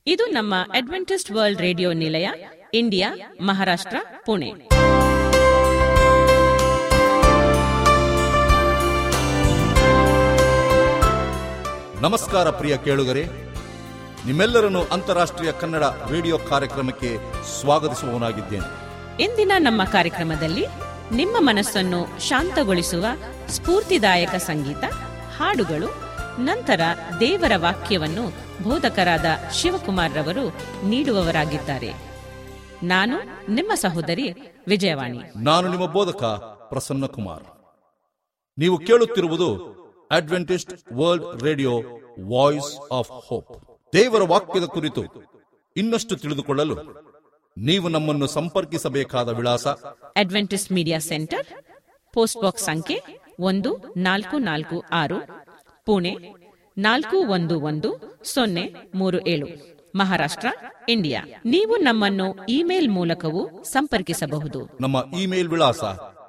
ಇದು ನಮ್ಮ Adventist World Radio ನಿಲಯ, ಇಂಡಿಯಾ, ಮಹಾರಾಷ್ಟ್ರ, ಪುಣೆ. ನಮಸ್ಕಾರ ಪ್ರಿಯ ಕೇಳುಗರೆ, ನಿಮ್ಮೆಲ್ಲರನ್ನು ಅಂತಾರಾಷ್ಟ್ರೀಯ ಕನ್ನಡ ರೇಡಿಯೋ ಕಾರ್ಯಕ್ರಮಕ್ಕೆ ಸ್ವಾಗತಿಸುವವನಾಗಿದ್ದೇನೆ. ಇಂದಿನ ನಮ್ಮ ಕಾರ್ಯಕ್ರಮದಲ್ಲಿ ನಿಮ್ಮ ಮನಸ್ಸನ್ನು ಶಾಂತಗೊಳಿಸುವ ಸ್ಫೂರ್ತಿದಾಯಕ ಸಂಗೀತ, ಹಾಡುಗಳು, ನಂತರ ದೇವರ ವಾಕ್ಯವನ್ನು ಬೋಧಕರಾದ ಶಿವಕುಮಾರ್ ರವರು ನೀಡುವವರಾಗಿದ್ದಾರೆ. ನಾನು ನಿಮ್ಮ ಸಹೋದರಿ ವಿಜಯವಾಣಿ. ನಾನು ನಿಮ್ಮ ಬೋಧಕ ಪ್ರಸನ್ನ ಕುಮಾರ್. ನೀವು ಕೇಳುತ್ತಿರುವುದು Adventist World Radio, Voice of Hope. ದೇವರ ವಾಕ್ಯದ ಕುರಿತು ಇನ್ನಷ್ಟು ತಿಳಿದುಕೊಳ್ಳಲು ನೀವು ನಮ್ಮನ್ನು ಸಂಪರ್ಕಿಸಬೇಕಾದ ವಿಳಾಸ: Adventist Media Centre, post box ಸಂಖ್ಯೆ 1446, ಪುಣೆ 411037, ಮಹಾರಾಷ್ಟ್ರ, ಇಂಡಿಯಾ. ನೀವು ನಮ್ಮನ್ನು ಇಮೇಲ್ ಮೂಲಕವೂ ಸಂಪರ್ಕಿಸಬಹುದು. ನಮ್ಮ ಇಮೇಲ್ ವಿಳಾಸ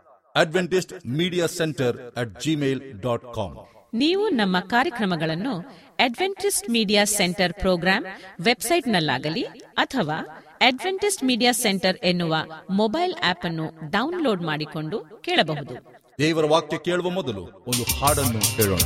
adventistmediacenter@gmail.com. ನೀವು ನಮ್ಮ ಕಾರ್ಯಕ್ರಮಗಳನ್ನು ಅಡ್ವೆಂಟಿಸ್ಟ್ ಮೀಡಿಯಾ ಸೆಂಟರ್ ಪ್ರೋಗ್ರಾಂ ವೆಬ್ಸೈಟ್ನಲ್ಲಾಗಲಿ ಅಥವಾ ಅಡ್ವೆಂಟಿಸ್ಟ್ ಮೀಡಿಯಾ ಸೆಂಟರ್ ಎನ್ನುವ ಮೊಬೈಲ್ ಆಪ್ ಅನ್ನು ಡೌನ್ಲೋಡ್ ಮಾಡಿಕೊಂಡು ಕೇಳಬಹುದು. ದೇವರ ವಾಕ್ಯ ಕೇಳುವ ಮೊದಲು ಒಂದು ಹಾಡನ್ನು ಕೇಳೋಣ.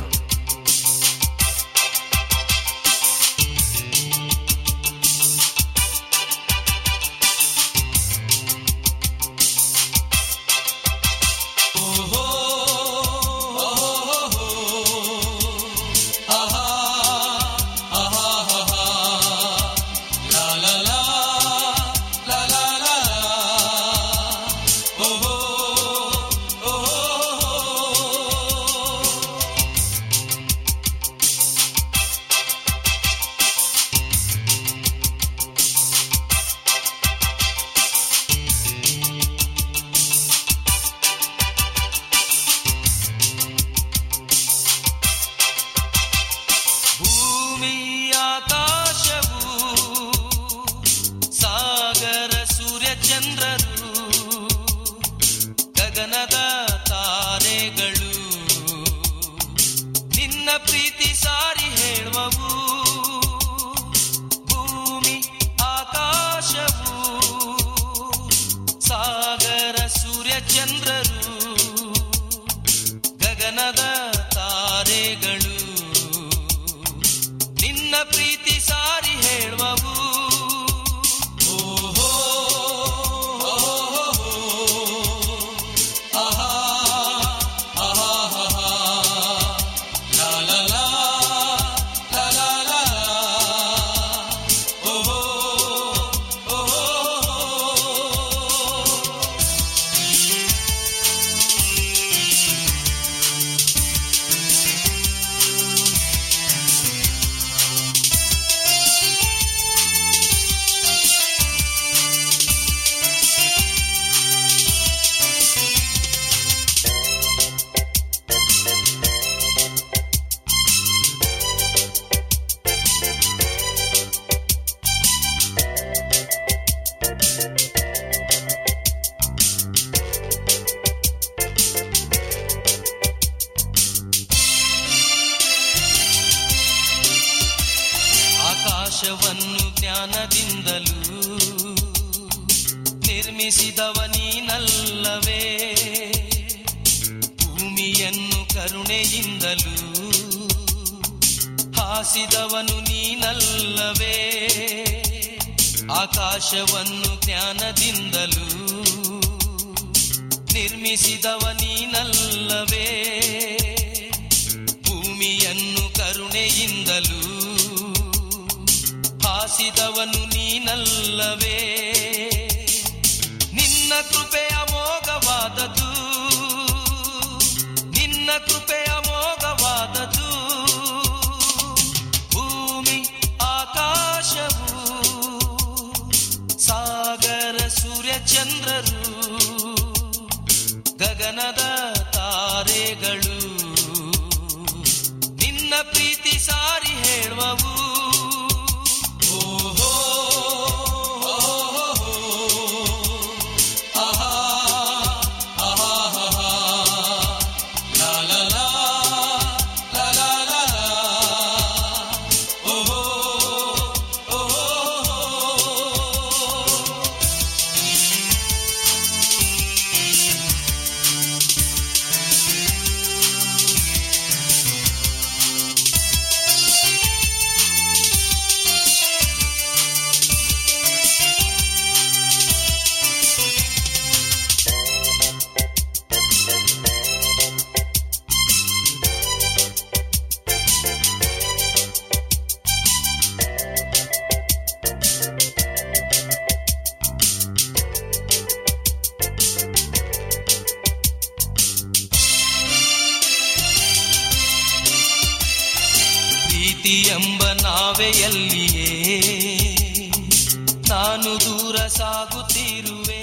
ಜ್ಞಾನದಿಂದಲೂ ನಿರ್ಮಿಸಿದವ ನೀನಲ್ಲವೇ? ಭೂಮಿಯನ್ನು ಕರುಣೆಯಿಂದಲೂ ಹಾಸಿದವನು ನೀನಲ್ಲವೇ? ಆಕಾಶವನ್ನು ಜ್ಞಾನದಿಂದಲೂ ನಿರ್ಮಿಸಿದವ ನೀನಲ್ಲವೇ? ಭೂಮಿಯನ್ನು ಕರುಣೆಯಿಂದಲೂ ಹಾಸಿದವನು ನೀನಲ್ಲವೇ? ನಿನ್ನ ಕೃಪೆಯ ಅಮೋಘವಾದದ್ದು, ನಿನ್ನ ಕೃಪೆಯ ಅಮೋಘವಾದದ್ದು. ಭೂಮಿ ಆಕಾಶವು, ಸಾಗರ ಸೂರ್ಯ ಚಂದ್ರರು, ಗಗನದ ತಾರೆಗಳು ನಿನ್ನ ಪ್ರೀತಿ ಸಾರಿ ಹೇಳುವವು. ಪ್ರೀತಿ ಎಂಬ ನಾವೆಯಲ್ಲಿಯೇ ನಾನು ದೂರ ಸಾಗುತ್ತಿರುವೆ.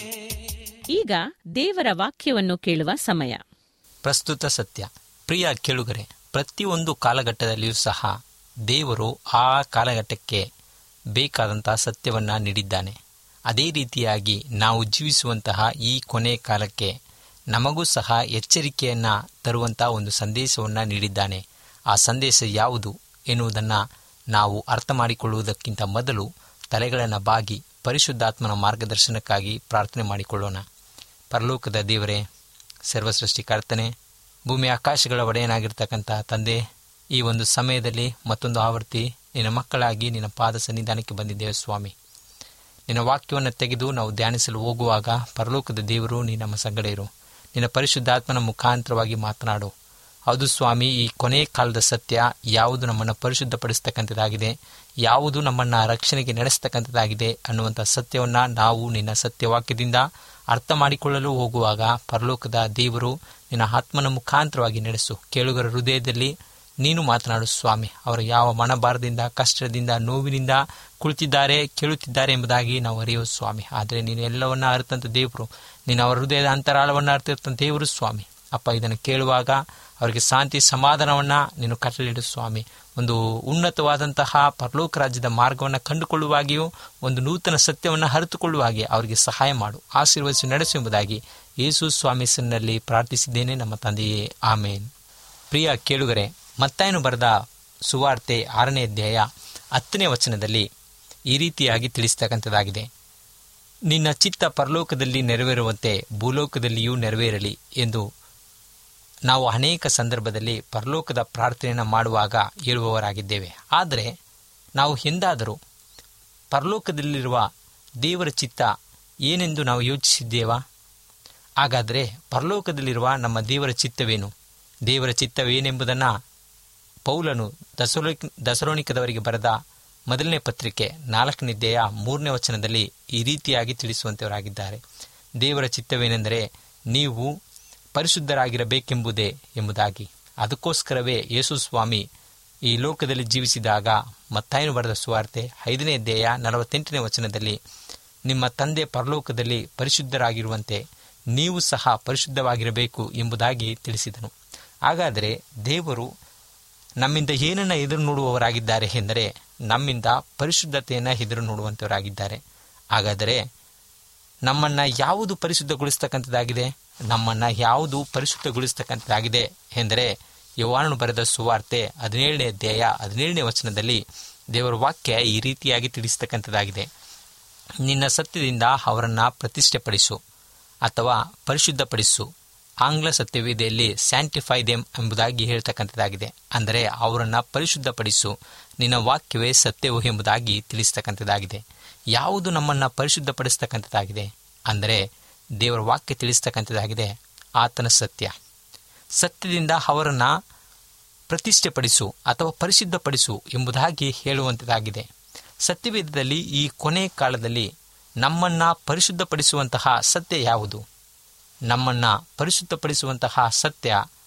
ಈಗ ದೇವರ ವಾಕ್ಯವನ್ನು ಕೇಳುವ ಸಮಯ. ಪ್ರಸ್ತುತ ಸತ್ಯ. ಪ್ರಿಯ ಕೇಳುಗರೆ, ಪ್ರತಿಯೊಂದು ಕಾಲಘಟ್ಟದಲ್ಲಿಯೂ ಸಹ ದೇವರು ಆ ಕಾಲಘಟ್ಟಕ್ಕೆ ಬೇಕಾದಂತಹ ಸತ್ಯವನ್ನು ನೀಡಿದ್ದಾನೆ. ಅದೇ ರೀತಿಯಾಗಿ ನಾವು ಜೀವಿಸುವಂತಹ ಈ ಕೊನೆ ಕಾಲಕ್ಕೆ ನಮಗೂ ಸಹ ಎಚ್ಚರಿಕೆಯನ್ನು ತರುವಂತಹ ಒಂದು ಸಂದೇಶವನ್ನು ನೀಡಿದ್ದಾನೆ. ಆ ಸಂದೇಶ ಯಾವುದು ಎನ್ನುವುದನ್ನು ನಾವು ಅರ್ಥ ಮಾಡಿಕೊಳ್ಳುವುದಕ್ಕಿಂತ ಮೊದಲು ತಲೆಗಳನ್ನು ಬಾಗಿ ಪರಿಶುದ್ಧಾತ್ಮನ ಮಾರ್ಗದರ್ಶನಕ್ಕಾಗಿ ಪ್ರಾರ್ಥನೆ ಮಾಡಿಕೊಳ್ಳೋಣ. ಪರಲೋಕದ ದೇವರೇ, ಸರ್ವಸೃಷ್ಟಿಕರ್ತನೆ, ಭೂಮಿ ಆಕಾಶಗಳ ಒಡೆಯನಾಗಿರ್ತಕ್ಕಂಥ ತಂದೆ, ಈ ಒಂದು ಸಮಯದಲ್ಲಿ ಮತ್ತೊಂದು ಆವರ್ತಿ ನಿನ್ನ ಮಕ್ಕಳಾಗಿ ನಿನ್ನ ಪಾದ ಸನ್ನಿಧಾನಕ್ಕೆ ಬಂದಿದ್ದೇವೆ ಸ್ವಾಮಿ. ನಿನ್ನ ವಾಕ್ಯವನ್ನು ತೆಗೆದು ನಾವು ಧ್ಯಾನಿಸಲು ಹೋಗುವಾಗ ಪರಲೋಕದ ದೇವರು ನೀ ನಮ್ಮ ಸಂಗಡ ಇರು. ನಿನ್ನ ಪರಿಶುದ್ಧಾತ್ಮನ ಮುಖಾಂತರವಾಗಿ ಮಾತನಾಡು. ಹೌದು ಸ್ವಾಮಿ, ಈ ಕೊನೆಯ ಕಾಲದ ಸತ್ಯ ಯಾವುದು ನಮ್ಮನ್ನು ಪರಿಶುದ್ಧಪಡಿಸ್ತಕ್ಕಂಥದ್ದಾಗಿದೆ, ಯಾವುದು ನಮ್ಮನ್ನು ರಕ್ಷಣೆಗೆ ನಡೆಸ್ತಕ್ಕಂಥದ್ದಾಗಿದೆ ಅನ್ನುವಂಥ ಸತ್ಯವನ್ನು ನಾವು ನಿನ್ನ ಸತ್ಯವಾಕ್ಯದಿಂದ ಅರ್ಥ ಮಾಡಿಕೊಳ್ಳಲು ಹೋಗುವಾಗ ಪರಲೋಕದ ದೇವರು ನಿನ್ನ ಆತ್ಮನ ಮುಖಾಂತರವಾಗಿ ನಡೆಸು. ಕೇಳುಗರ ಹೃದಯದಲ್ಲಿ ನೀನು ಮಾತನಾಡು ಸ್ವಾಮಿ. ಅವರು ಯಾವ ಮನಭಾರದಿಂದ, ಕಷ್ಟದಿಂದ, ನೋವಿನಿಂದ ಕುಳಿತಿದ್ದಾರೆ, ಕೇಳುತ್ತಿದ್ದಾರೆ ಎಂಬುದಾಗಿ ನಾವು ಅರಿಯೋ ಸ್ವಾಮಿ. ಆದರೆ ನೀನು ಎಲ್ಲವನ್ನ ಅರಿತಂಥ ದೇವರು, ನೀನು ಅವರ ಹೃದಯದ ಅಂತರಾಳವನ್ನು ಅರಿತಿರ್ತಂಥ ದೇವರು ಸ್ವಾಮಿ. ಅಪ್ಪ, ಇದನ್ನು ಕೇಳುವಾಗ ಅವರಿಗೆ ಶಾಂತಿ ಸಮಾಧಾನವನ್ನು ನೀನು ಕಟ್ಟಲಿಡು ಸ್ವಾಮಿ. ಒಂದು ಉನ್ನತವಾದಂತಹ ಪರಲೋಕ ರಾಜ್ಯದ ಮಾರ್ಗವನ್ನು ಕಂಡುಕೊಳ್ಳುವಾಗಿಯೂ ಒಂದು ನೂತನ ಸತ್ಯವನ್ನು ಅರಿತುಕೊಳ್ಳುವಾಗೆ ಅವರಿಗೆ ಸಹಾಯ ಮಾಡು, ಆಶೀರ್ವದಿಸಿ ನಡೆಸು ಎಂಬುದಾಗಿ ಯೇಸು ಸ್ವಾಮಿ ಹೆಸರಿನಲ್ಲಿ ಪ್ರಾರ್ಥಿಸಿದ್ದೇನೆ ನಮ್ಮ ತಂದೆಯೇ, ಆಮೇನ್. ಪ್ರಿಯ ಕೇಳುಗರೆ, ಮತ್ತಾಯನು ಬರೆದ ಸುವಾರ್ತೆ 6ನೇ ಅಧ್ಯಾಯ 10ನೇ ವಚನದಲ್ಲಿ ಈ ರೀತಿಯಾಗಿ ತಿಳಿಸ್ತಕ್ಕಂಥದ್ದಾಗಿದೆ: ನಿನ್ನ ಚಿತ್ತ ಪರಲೋಕದಲ್ಲಿ ನೆರವೇರುವಂತೆ ಭೂಲೋಕದಲ್ಲಿಯೂ ನೆರವೇರಲಿ ಎಂದು ನಾವು ಅನೇಕ ಸಂದರ್ಭದಲ್ಲಿ ಪರಲೋಕದ ಪ್ರಾರ್ಥನೆಯನ್ನು ಮಾಡುವಾಗ ಹೇಳುವವರಾಗಿದ್ದೇವೆ. ಆದರೆ ನಾವು ಎಂದಾದರೂ ಪರಲೋಕದಲ್ಲಿರುವ ದೇವರ ಚಿತ್ತ ಏನೆಂದು ನಾವು ಯೋಚಿಸಿದ್ದೇವಾ? ಹಾಗಾದರೆ ಪರಲೋಕದಲ್ಲಿರುವ ನಮ್ಮ ದೇವರ ಚಿತ್ತವೇನು? ದೇವರ ಚಿತ್ತವೇನೆಂಬುದನ್ನು ಪೌಲನು ದಸರೋನಿಕದವರಿಗೆ ಬರೆದ 1ನೇ ಪತ್ರಿಕೆ 4ನೇ ಅಧ್ಯಾಯ 3ನೇ ವಚನದಲ್ಲಿ ಈ ರೀತಿಯಾಗಿ ತಿಳಿಸುವಂತವರಾಗಿದ್ದಾರೆ. ದೇವರ ಚಿತ್ತವೇನೆಂದರೆ ನೀವು ಪರಿಶುದ್ಧರಾಗಿರಬೇಕೆಂಬುದೇ ಎಂಬುದಾಗಿ. ಅದಕ್ಕೋಸ್ಕರವೇ ಯೇಸು ಸ್ವಾಮಿ ಈ ಲೋಕದಲ್ಲಿ ಜೀವಿಸಿದಾಗ ಮತ್ತಾಯನು ಬರೆದ ಸುವಾರ್ತೆ 5ನೇ ಅಧ್ಯಾಯ 48ನೇ ವಚನದಲ್ಲಿ ನಿಮ್ಮ ತಂದೆ ಪರಲೋಕದಲ್ಲಿ ಪರಿಶುದ್ಧರಾಗಿರುವಂತೆ ನೀವು ಸಹ ಪರಿಶುದ್ಧವಾಗಿರಬೇಕು ಎಂಬುದಾಗಿ ತಿಳಿಸಿದನು. ಹಾಗಾದರೆ ದೇವರು ನಮ್ಮಿಂದ ಏನನ್ನು ಎದುರು ನೋಡುವವರಾಗಿದ್ದಾರೆ ಎಂದರೆ ನಮ್ಮಿಂದ ಪರಿಶುದ್ಧತೆಯನ್ನು ಎದುರು ನೋಡುವಂಥವರಾಗಿದ್ದಾರೆ. ಹಾಗಾದರೆ ನಮ್ಮನ್ನು ಯಾವುದು ಪರಿಶುದ್ಧಗೊಳಿಸ್ತಕ್ಕಂಥದ್ದಾಗಿದೆ? ನಮ್ಮನ್ನು ಯಾವುದು ಪರಿಶುದ್ಧಗೊಳಿಸ್ತಕ್ಕಂಥದ್ದಾಗಿದೆ ಎಂದರೆ ಯೋಹಾನನು ಬರೆದ ಸುವಾರ್ತೆ 17ನೇ ಅಧ್ಯಾಯ 17ನೇ ವಚನದಲ್ಲಿ ದೇವರ ವಾಕ್ಯ ಈ ರೀತಿಯಾಗಿ ತಿಳಿಸ್ತಕ್ಕಂಥದ್ದಾಗಿದೆ: ನಿನ್ನ ಸತ್ಯದಿಂದ ಅವರನ್ನು ಪ್ರತಿಷ್ಠೆಪಡಿಸು ಅಥವಾ ಪರಿಶುದ್ಧಪಡಿಸು. ಆಂಗ್ಲ ಸತ್ಯವೇದೆಯಲ್ಲಿ ಸ್ಯಾಂಟಿಫೈ ದೆಮ್ ಎಂಬುದಾಗಿ ಹೇಳ್ತಕ್ಕಂಥದ್ದಾಗಿದೆ. ಅಂದರೆ ಅವರನ್ನು ಪರಿಶುದ್ಧಪಡಿಸು, ನಿನ್ನ ವಾಕ್ಯವೇ ಸತ್ಯವು ಎಂಬುದಾಗಿ ತಿಳಿಸ್ತಕ್ಕಂಥದ್ದಾಗಿದೆ. ಯಾವುದು ನಮ್ಮನ್ನು ಪರಿಶುದ್ಧಪಡಿಸ್ತಕ್ಕಂಥದ್ದಾಗಿದೆ ಅಂದರೆ ದೇವರ ವಾಕ್ಯ ತಿಳಿಸ್ತಕ್ಕಂಥದ್ದಾಗಿದೆ. ಆತನ ಸತ್ಯ. ಸತ್ಯದಿಂದ ಅವರನ್ನು ಪ್ರತಿಷ್ಠೆಪಡಿಸು ಅಥವಾ ಪರಿಶುದ್ಧಪಡಿಸು ಎಂಬುದಾಗಿ ಹೇಳುವಂಥದ್ದಾಗಿದೆ. ಸತ್ಯವೇದದಲ್ಲಿ ಈ ಕೊನೆ ಕಾಲದಲ್ಲಿ ನಮ್ಮನ್ನು ಪರಿಶುದ್ಧಪಡಿಸುವಂತಹ ಸತ್ಯ ಯಾವುದು? ನಮ್ಮನ್ನು ಪರಿಶುದ್ಧಪಡಿಸುವಂತಹ ಸತ್ಯ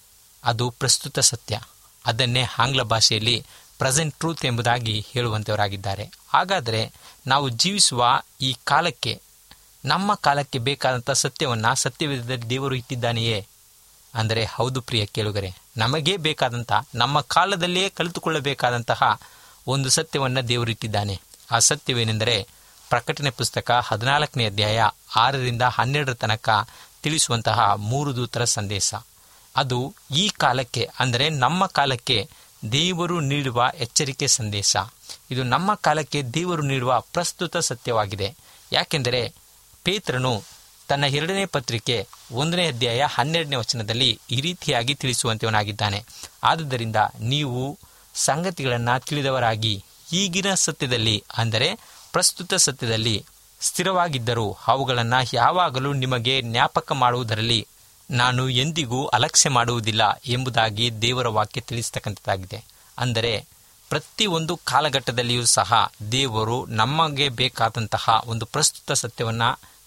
ಅದು ಪ್ರಸ್ತುತ ಸತ್ಯ. ಅದನ್ನೇ ಆಂಗ್ಲ ಭಾಷೆಯಲ್ಲಿ ಪ್ರೆಸೆಂಟ್ ಟ್ರೂತ್ ಎಂಬುದಾಗಿ ಹೇಳುವಂಥವರಾಗಿದ್ದಾರೆ. ಹಾಗಾದರೆ ನಾವು ಜೀವಿಸುವ ಈ ಕಾಲಕ್ಕೆ, ನಮ್ಮ ಕಾಲಕ್ಕೆ ಬೇಕಾದಂಥ ಸತ್ಯವನ್ನು ಸತ್ಯವೇದದಲ್ಲಿ ದೇವರು ಇಟ್ಟಿದ್ದಾನೆಯೇ ಅಂದರೆ ಹೌದು ಪ್ರಿಯ ಕೇಳುಗರೆ, ನಮಗೇ ಬೇಕಾದಂಥ, ನಮ್ಮ ಕಾಲದಲ್ಲಿಯೇ ಕಲಿತುಕೊಳ್ಳಬೇಕಾದಂತಹ ಒಂದು ಸತ್ಯವನ್ನು ದೇವರು ಇಟ್ಟಿದ್ದಾನೆ. ಆ ಸತ್ಯವೇನೆಂದರೆ ಪ್ರಕಟಣೆ ಪುಸ್ತಕ 14ನೇ ಅಧ್ಯಾಯ 6ರಿಂದ 12 ತನಕ ತಿಳಿಸುವಂತಹ 3 ದೂತರ ಸಂದೇಶ. ಅದು ಈ ಕಾಲಕ್ಕೆ ಅಂದರೆ ನಮ್ಮ ಕಾಲಕ್ಕೆ ದೇವರು ನೀಡುವ ಎಚ್ಚರಿಕೆ ಸಂದೇಶ. ಇದು ನಮ್ಮ ಕಾಲಕ್ಕೆ ದೇವರು ನೀಡುವ ಪ್ರಸ್ತುತ ಸತ್ಯವಾಗಿದೆ. ಯಾಕೆಂದರೆ ಪೇತ್ರನು ತನ್ನ 2ನೇ ಪತ್ರಿಕೆ 1ನೇ ಅಧ್ಯಾಯ 12ನೇ ವಚನದಲ್ಲಿ ಈ ರೀತಿಯಾಗಿ ತಿಳಿಸುವಂತವನಾಗಿದ್ದಾನೆ: ಆದುದರಿಂದ ನೀವು ಸಂಗತಿಗಳನ್ನು ತಿಳಿದವರಾಗಿ ಈಗಿನ ಸತ್ಯದಲ್ಲಿ ಅಂದರೆ ಪ್ರಸ್ತುತ ಸತ್ಯದಲ್ಲಿ ಸ್ಥಿರವಾಗಿದ್ದರೂ ಅವುಗಳನ್ನು ಯಾವಾಗಲೂ ನಿಮಗೆ ಜ್ಞಾಪಕ ಮಾಡುವುದರಲ್ಲಿ ನಾನು ಎಂದಿಗೂ ಅಲಕ್ಷ್ಯ ಮಾಡುವುದಿಲ್ಲ ಎಂಬುದಾಗಿ ದೇವರ ವಾಕ್ಯ ತಿಳಿಸ್ತಕ್ಕಂಥದ್ದಾಗಿದೆ. ಅಂದರೆ ಪ್ರತಿಯೊಂದು ಕಾಲಘಟ್ಟದಲ್ಲಿಯೂ ಸಹ ದೇವರು ನಮಗೆ ಬೇಕಾದಂತಹ ಒಂದು ಪ್ರಸ್ತುತ ಸತ್ಯವನ್ನು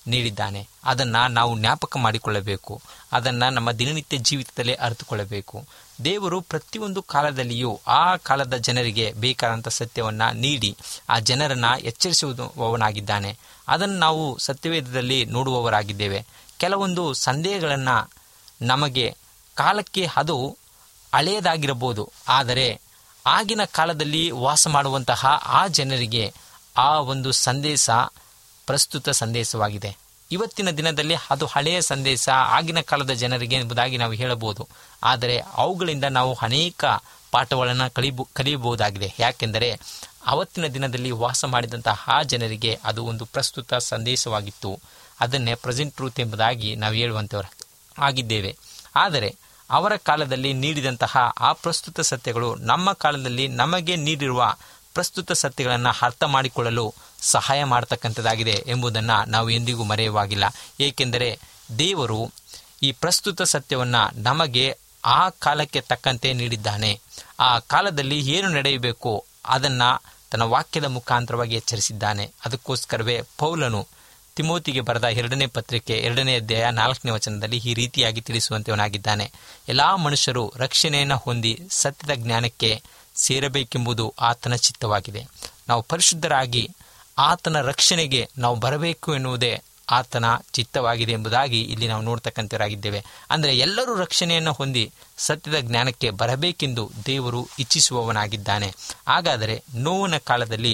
ನೀಡಿದ್ದಾನೆ. ಅದನ್ನು ನಾವು ಜ್ಞಾಪಕ ಮಾಡಿಕೊಳ್ಳಬೇಕು. ಅದನ್ನು ನಮ್ಮ ದಿನನಿತ್ಯ ಜೀವಿತದಲ್ಲೇ ಅರಿತುಕೊಳ್ಳಬೇಕು. ದೇವರು ಪ್ರತಿಯೊಂದು ಕಾಲದಲ್ಲಿಯೂ ಆ ಕಾಲದ ಜನರಿಗೆ ಬೇಕಾದಂಥ ಸತ್ಯವನ್ನು ನೀಡಿ ಆ ಜನರನ್ನು ಎಚ್ಚರಿಸುವವನಾಗಿದ್ದಾನೆ. ಅದನ್ನು ನಾವು ಸತ್ಯವೇದದಲ್ಲಿ ನೋಡುವವರಾಗಿದ್ದೇವೆ. ಕೆಲವೊಂದು ಸಂದೇಹಗಳನ್ನು ನಮಗೆ ಕಾಲಕ್ಕೆ ಅದು ಹಳೆಯದಾಗಿರಬಹುದು, ಆದರೆ ಆಗಿನ ಕಾಲದಲ್ಲಿ ವಾಸ ಮಾಡುವಂತಹ ಆ ಜನರಿಗೆ ಆ ಒಂದು ಸಂದೇಶ ಪ್ರಸ್ತುತ ಸಂದೇಶವಾಗಿದೆ. ಇವತ್ತಿನ ದಿನದಲ್ಲಿ ಅದು ಹಳೆಯ ಸಂದೇಶ ಆಗಿನ ಕಾಲದ ಜನರಿಗೆ ಎಂಬುದಾಗಿ ನಾವು ಹೇಳಬಹುದು. ಆದರೆ ಅವುಗಳಿಂದ ನಾವು ಅನೇಕ ಪಾಠಗಳನ್ನು ಕಲಿಯಬಹುದಾಗಿದೆ. ಯಾಕೆಂದರೆ ಅವತ್ತಿನ ದಿನದಲ್ಲಿ ವಾಸ ಮಾಡಿದಂತಹ ಆ ಜನರಿಗೆ ಅದು ಒಂದು ಪ್ರಸ್ತುತ ಸಂದೇಶವಾಗಿತ್ತು. ಅದನ್ನೇ ಪ್ರೆಸೆಂಟ್ ಟ್ರೂತ್ ಎಂಬುದಾಗಿ ನಾವು ಹೇಳುವಂಥವರು ಆಗಿದ್ದೇವೆ. ಆದರೆ ಅವರ ಕಾಲದಲ್ಲಿ ನೀಡಿದಂತಹ ಆ ಪ್ರಸ್ತುತ ಸತ್ಯಗಳು ನಮ್ಮ ಕಾಲದಲ್ಲಿ ನಮಗೆ ನೀಡಿರುವ ಪ್ರಸ್ತುತ ಸತ್ಯಗಳನ್ನು ಅರ್ಥ ಮಾಡಿಕೊಳ್ಳಲು ಸಹಾಯ ಮಾಡತಕ್ಕಂಥದ್ದಾಗಿದೆ ಎಂಬುದನ್ನು ನಾವು ಎಂದಿಗೂ ಮರೆಯುವಾಗಿಲ್ಲ. ಏಕೆಂದರೆ ದೇವರು ಈ ಪ್ರಸ್ತುತ ಸತ್ಯವನ್ನು ನಮಗೆ ಆ ಕಾಲಕ್ಕೆ ತಕ್ಕಂತೆ ನೀಡಿದ್ದಾನೆ. ಆ ಕಾಲದಲ್ಲಿ ಏನು ನಡೆಯಬೇಕು ಅದನ್ನು ತನ್ನ ವಾಕ್ಯದ ಮುಖಾಂತರವಾಗಿ ಎಚ್ಚರಿಸಿದ್ದಾನೆ. ಅದಕ್ಕೋಸ್ಕರವೇ ಪೌಲನು ತಿಮೋತಿಗೆ ಬರೆದ 2ನೇ ಪತ್ರಿಕೆ 2ನೇ ಅಧ್ಯಾಯ 4ನೇ ವಚನದಲ್ಲಿ ಈ ರೀತಿಯಾಗಿ ತಿಳಿಸುವಂತವನಾಗಿದ್ದಾನೆ. ಎಲ್ಲ ಮನುಷ್ಯರು ರಕ್ಷಣೆಯನ್ನು ಹೊಂದಿ ಸತ್ಯದ ಜ್ಞಾನಕ್ಕೆ ಸೇರಬೇಕೆಂಬುದು ಆತನ ಚಿತ್ತವಾಗಿದೆ. ನಾವು ಪರಿಶುದ್ಧರಾಗಿ ಆತನ ರಕ್ಷಣೆಗೆ ನಾವು ಬರಬೇಕು ಎನ್ನುವುದೇ ಆತನ ಚಿತ್ತವಾಗಿದೆ ಎಂಬುದಾಗಿ ಇಲ್ಲಿ ನಾವು ನೋಡ್ತಕ್ಕಂಥವರಾಗಿದ್ದೇವೆ. ಅಂದರೆ ಎಲ್ಲರೂ ರಕ್ಷಣೆಯನ್ನು ಹೊಂದಿ ಸತ್ಯದ ಜ್ಞಾನಕ್ಕೆ ಬರಬೇಕೆಂದು ದೇವರು ಇಚ್ಛಿಸುವವನಾಗಿದ್ದಾನೆ. ಹಾಗಾದರೆ ನೋವನ ಕಾಲದಲ್ಲಿ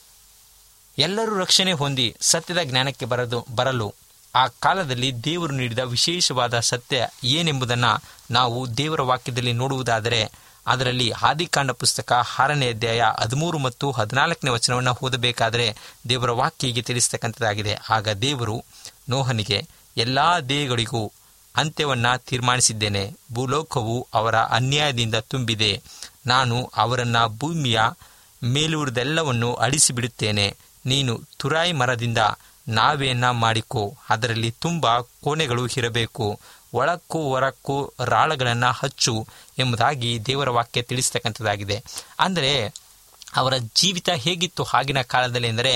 ಎಲ್ಲರೂ ರಕ್ಷಣೆ ಹೊಂದಿ ಸತ್ಯದ ಜ್ಞಾನಕ್ಕೆ ಬರಲು ಆ ಕಾಲದಲ್ಲಿ ದೇವರು ನೀಡಿದ ವಿಶೇಷವಾದ ಸತ್ಯ ಏನೆಂಬುದನ್ನು ನಾವು ದೇವರ ವಾಕ್ಯದಲ್ಲಿ ನೋಡುವುದಾದರೆ ಅದರಲ್ಲಿ ಆದಿಕಾಂಡ ಪುಸ್ತಕ 6ನೇ ಅಧ್ಯಾಯ 13 ಮತ್ತು 14ನೇ ವಚನವನ್ನು ಓದಬೇಕಾದರೆ ದೇವರ ವಾಕ್ಯ ಹೀಗೆ ತಿಳಿಸ್ತಕ್ಕಂಥದ್ದಾಗಿದೆ. ಆಗ ದೇವರು ನೋಹನಿಗೆ ಎಲ್ಲ ದೇಹಗಳಿಗೂ ಅಂತ್ಯವನ್ನು ತೀರ್ಮಾನಿಸಿದ್ದೇನೆ. ಭೂಲೋಕವು ಅವರ ಅನ್ಯಾಯದಿಂದ ತುಂಬಿದೆ. ನಾನು ಅವರನ್ನು ಭೂಮಿಯ ಮೇಲುವುದೆಲ್ಲವನ್ನು ಅಳಿಸಿಬಿಡುತ್ತೇನೆ. ನೀನು ತುರಾಯಿ ಮರದಿಂದ ನಾವೆಯನ್ನ ಮಾಡಿಕೋ, ಅದರಲ್ಲಿ ತುಂಬ ಕೋಣೆಗಳು ಇರಬೇಕು, ಒಳಕ್ಕೂ ಹೊರಕ್ಕೂ ರಾಳಗಳನ್ನು ಹಚ್ಚು ಎಂಬುದಾಗಿ ದೇವರ ವಾಕ್ಯ ತಿಳಿಸ್ತಕ್ಕಂಥದ್ದಾಗಿದೆ. ಅಂದರೆ ಅವರ ಜೀವಿತ ಹೇಗಿತ್ತು ಆಗಿನ ಕಾಲದಲ್ಲಿ ಎಂದರೆ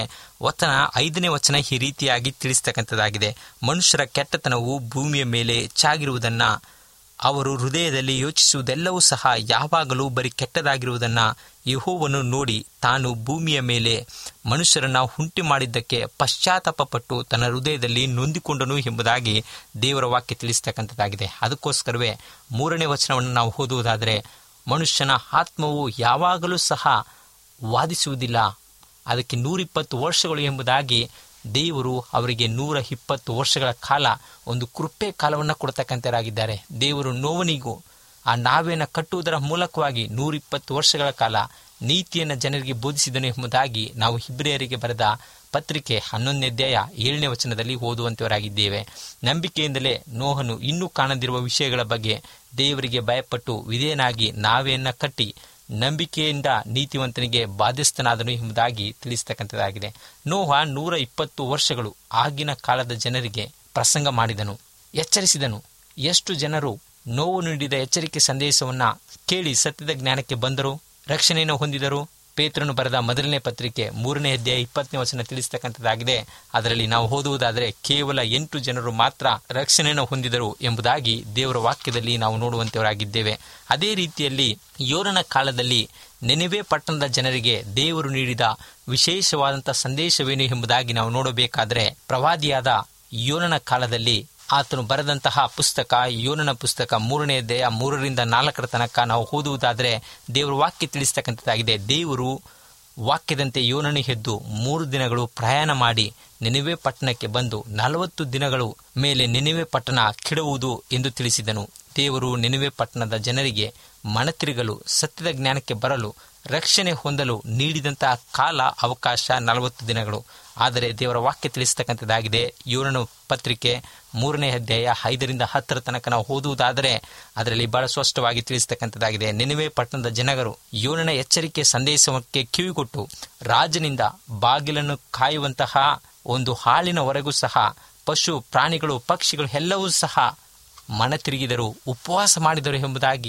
5ನೇ ವಚನ ಈ ರೀತಿಯಾಗಿ ತಿಳಿಸ್ತಕ್ಕಂಥದ್ದಾಗಿದೆ. ಮನುಷ್ಯರ ಕೆಟ್ಟತನವು ಭೂಮಿಯ ಮೇಲೆ ಹೆಚ್ಚಾಗಿರುವುದನ್ನು ಅವರು ಹೃದಯದಲ್ಲಿ ಯೋಚಿಸುವುದೆಲ್ಲವೂ ಸಹ ಯಾವಾಗಲೂ ಬರೀ ಕೆಟ್ಟದಾಗಿರುವುದನ್ನು ಯೆಹೋವನು ನೋಡಿ ತಾನು ಭೂಮಿಯ ಮೇಲೆ ಮನುಷ್ಯರನ್ನು ಉಂಟು ಮಾಡಿದ್ದಕ್ಕೆ ಪಶ್ಚಾತ್ತಾಪಪಟ್ಟು ತನ್ನ ಹೃದಯದಲ್ಲಿ ನೊಂದಿಕೊಂಡನು ಎಂಬುದಾಗಿ ದೇವರ ವಾಕ್ಯ ತಿಳಿಸ್ತಕ್ಕಂಥದ್ದಾಗಿದೆ. ಅದಕ್ಕೋಸ್ಕರವೇ 3ನೇ ವಚನವನ್ನು ನಾವು ಓದುವುದಾದರೆ ಮನುಷ್ಯನ ಆತ್ಮವು ಯಾವಾಗಲೂ ಸಹ ವಾದಿಸುವುದಿಲ್ಲ, ಅದಕ್ಕೆ 120 ವರ್ಷಗಳು ಎಂಬುದಾಗಿ ದೇವರು ಅವರಿಗೆ 120 ವರ್ಷಗಳ ಕಾಲ ಒಂದು ಕೃಪೆ ಕಾಲವನ್ನು ಕೊಡ್ತಕ್ಕಂಥರಾಗಿದ್ದಾರೆ. ದೇವರು ನೋವನಿಗೂ ಆ ನಾವೇನ ಕಟ್ಟುವುದರ ಮೂಲಕವಾಗಿ 120 ವರ್ಷಗಳ ಕಾಲ ನೀತಿಯನ್ನು ಜನರಿಗೆ ಬೋಧಿಸಿದನು ಎಂಬುದಾಗಿ ನಾವು ಇಬ್ರಿಯರಿಗೆ ಬರೆದ ಪತ್ರಿಕೆ 11ನೇ ಅಧ್ಯಾಯ 7ನೇ ವಚನದಲ್ಲಿ ಓದುವಂತವರಾಗಿದ್ದೇವೆ. ನಂಬಿಕೆಯಿಂದಲೇ ನೋಹನು ಇನ್ನೂ ಕಾಣದಿರುವ ವಿಷಯಗಳ ಬಗ್ಗೆ ದೇವರಿಗೆ ಭಯಪಟ್ಟು ವಿಧೇಯನಾಗಿ ನಾವೆಯನ್ನ ಕಟ್ಟಿ ನಂಬಿಕೆಯಿಂದ ನೀತಿವಂತನಿಗೆ ಬಾಧ್ಯಸ್ಥನಾದನು ಎಂಬುದಾಗಿ ತಿಳಿಸ್ತಕ್ಕಂಥದ್ದಾಗಿದೆ. ನೋಹ 120 ವರ್ಷಗಳು ಆಗಿನ ಕಾಲದ ಜನರಿಗೆ ಪ್ರಸಂಗ ಮಾಡಿದನು, ಎಚ್ಚರಿಸಿದನು. ಎಷ್ಟು ಜನರು ನೋವು ನೀಡಿದ ಎಚ್ಚರಿಕೆ ಸಂದೇಶವನ್ನು ಕೇಳಿ ಸತ್ಯದ ಜ್ಞಾನಕ್ಕೆ ಬಂದರು, ರಕ್ಷಣೆಯನ್ನು ಹೊಂದಿದರು. ಪೇತ್ರನು ಬರೆದ 1ನೇ ಪತ್ರಿಕೆ 3ನೇ ಅಧ್ಯಾಯ 20ನೇ ವಚನ ತಿಳಿಸ್ತಕ್ಕಂಥದ್ದಾಗಿದೆ. ಅದರಲ್ಲಿ ನಾವು ಓದುವುದಾದರೆ ಕೇವಲ 8 ಜನರು ಮಾತ್ರ ರಕ್ಷಣೆಯನ್ನು ಹೊಂದಿದರು ಎಂಬುದಾಗಿ ದೇವರ ವಾಕ್ಯದಲ್ಲಿ ನಾವು ನೋಡುವಂತವರಾಗಿದ್ದೇವೆ. ಅದೇ ರೀತಿಯಲ್ಲಿ ಯೋನನ ಕಾಲದಲ್ಲಿ ನೆನೆವೆ ಪಟ್ಟಣದ ಜನರಿಗೆ ದೇವರು ನೀಡಿದ ವಿಶೇಷವಾದಂಥ ಸಂದೇಶವೇನು ಎಂಬುದಾಗಿ ನಾವು ನೋಡಬೇಕಾದರೆ ಪ್ರವಾದಿಯಾದ ಯೋನನ ಕಾಲದಲ್ಲಿ ಆತನು ಬರೆದಂತಹ ಪುಸ್ತಕ ಯೋನನ ಪುಸ್ತಕ 3ನೇ ಅಧ್ಯಾಯ 3ರಿಂದ 4 ತನಕ ನಾವು ಓದುವುದಾದರೆ ದೇವರ ವಾಕ್ಯ ತಿಳಿಸ್ತಕ್ಕಂಥದ್ದಾಗಿದೆ. ದೇವರು ವಾಕ್ಯದಂತೆ ಯೋನನು ಎದ್ದು 3 ದಿನಗಳು ಪ್ರಯಾಣ ಮಾಡಿ ನೆನೆವೆ ಪಟ್ಟಣಕ್ಕೆ ಬಂದು 40 ದಿನಗಳು ಮೇಲೆ ನೆನೆವೆ ಪಟ್ಟಣ ಕೆಡುವುದು ಎಂದು ತಿಳಿಸಿದನು. ದೇವರು ನೆನೆವೆ ಪಟ್ಟಣದ ಜನರಿಗೆ ಮನತಿರುಗಲು ಸತ್ಯದ ಜ್ಞಾನಕ್ಕೆ ಬರಲು ರಕ್ಷಣೆ ಹೊಂದಲು ನೀಡಿದಂತಹ ಕಾಲ ಅವಕಾಶ 40 ದಿನಗಳು. ಆದರೆ ದೇವರ ವಾಕ್ಯ ತಿಳಿಸ್ತಕ್ಕಂಥದ್ದಾಗಿದೆ. ಯೋನನ ಪತ್ರಿಕೆ 3ನೇ ಅಧ್ಯಾಯ 5ರಿಂದ 10 ತನಕ ನಾವು ಓದುವುದಾದರೆ ಅದರಲ್ಲಿ ಬಹಳ ಸ್ಪಷ್ಟವಾಗಿ ತಿಳಿಸ್ತಕ್ಕಂಥದ್ದಾಗಿದೆ. ನೆನೆವೆ ಪಟ್ಟಣದ ಜನರು ಯೋನನ ಎಚ್ಚರಿಕೆ ಸಂದೇಶಕ್ಕೆ ಕಿವಿಗೊಟ್ಟು ರಾಜನಿಂದ ಬಾಗಿಲನ್ನು ಕಾಯುವಂತಹ ಒಂದು ಹಾಳಿನವರೆಗೂ ಸಹ ಪಶು ಪ್ರಾಣಿಗಳು ಪಕ್ಷಿಗಳು ಎಲ್ಲವೂ ಸಹ ಮನ ತಿರುಗಿದರು, ಉಪವಾಸ ಮಾಡಿದರು ಎಂಬುದಾಗಿ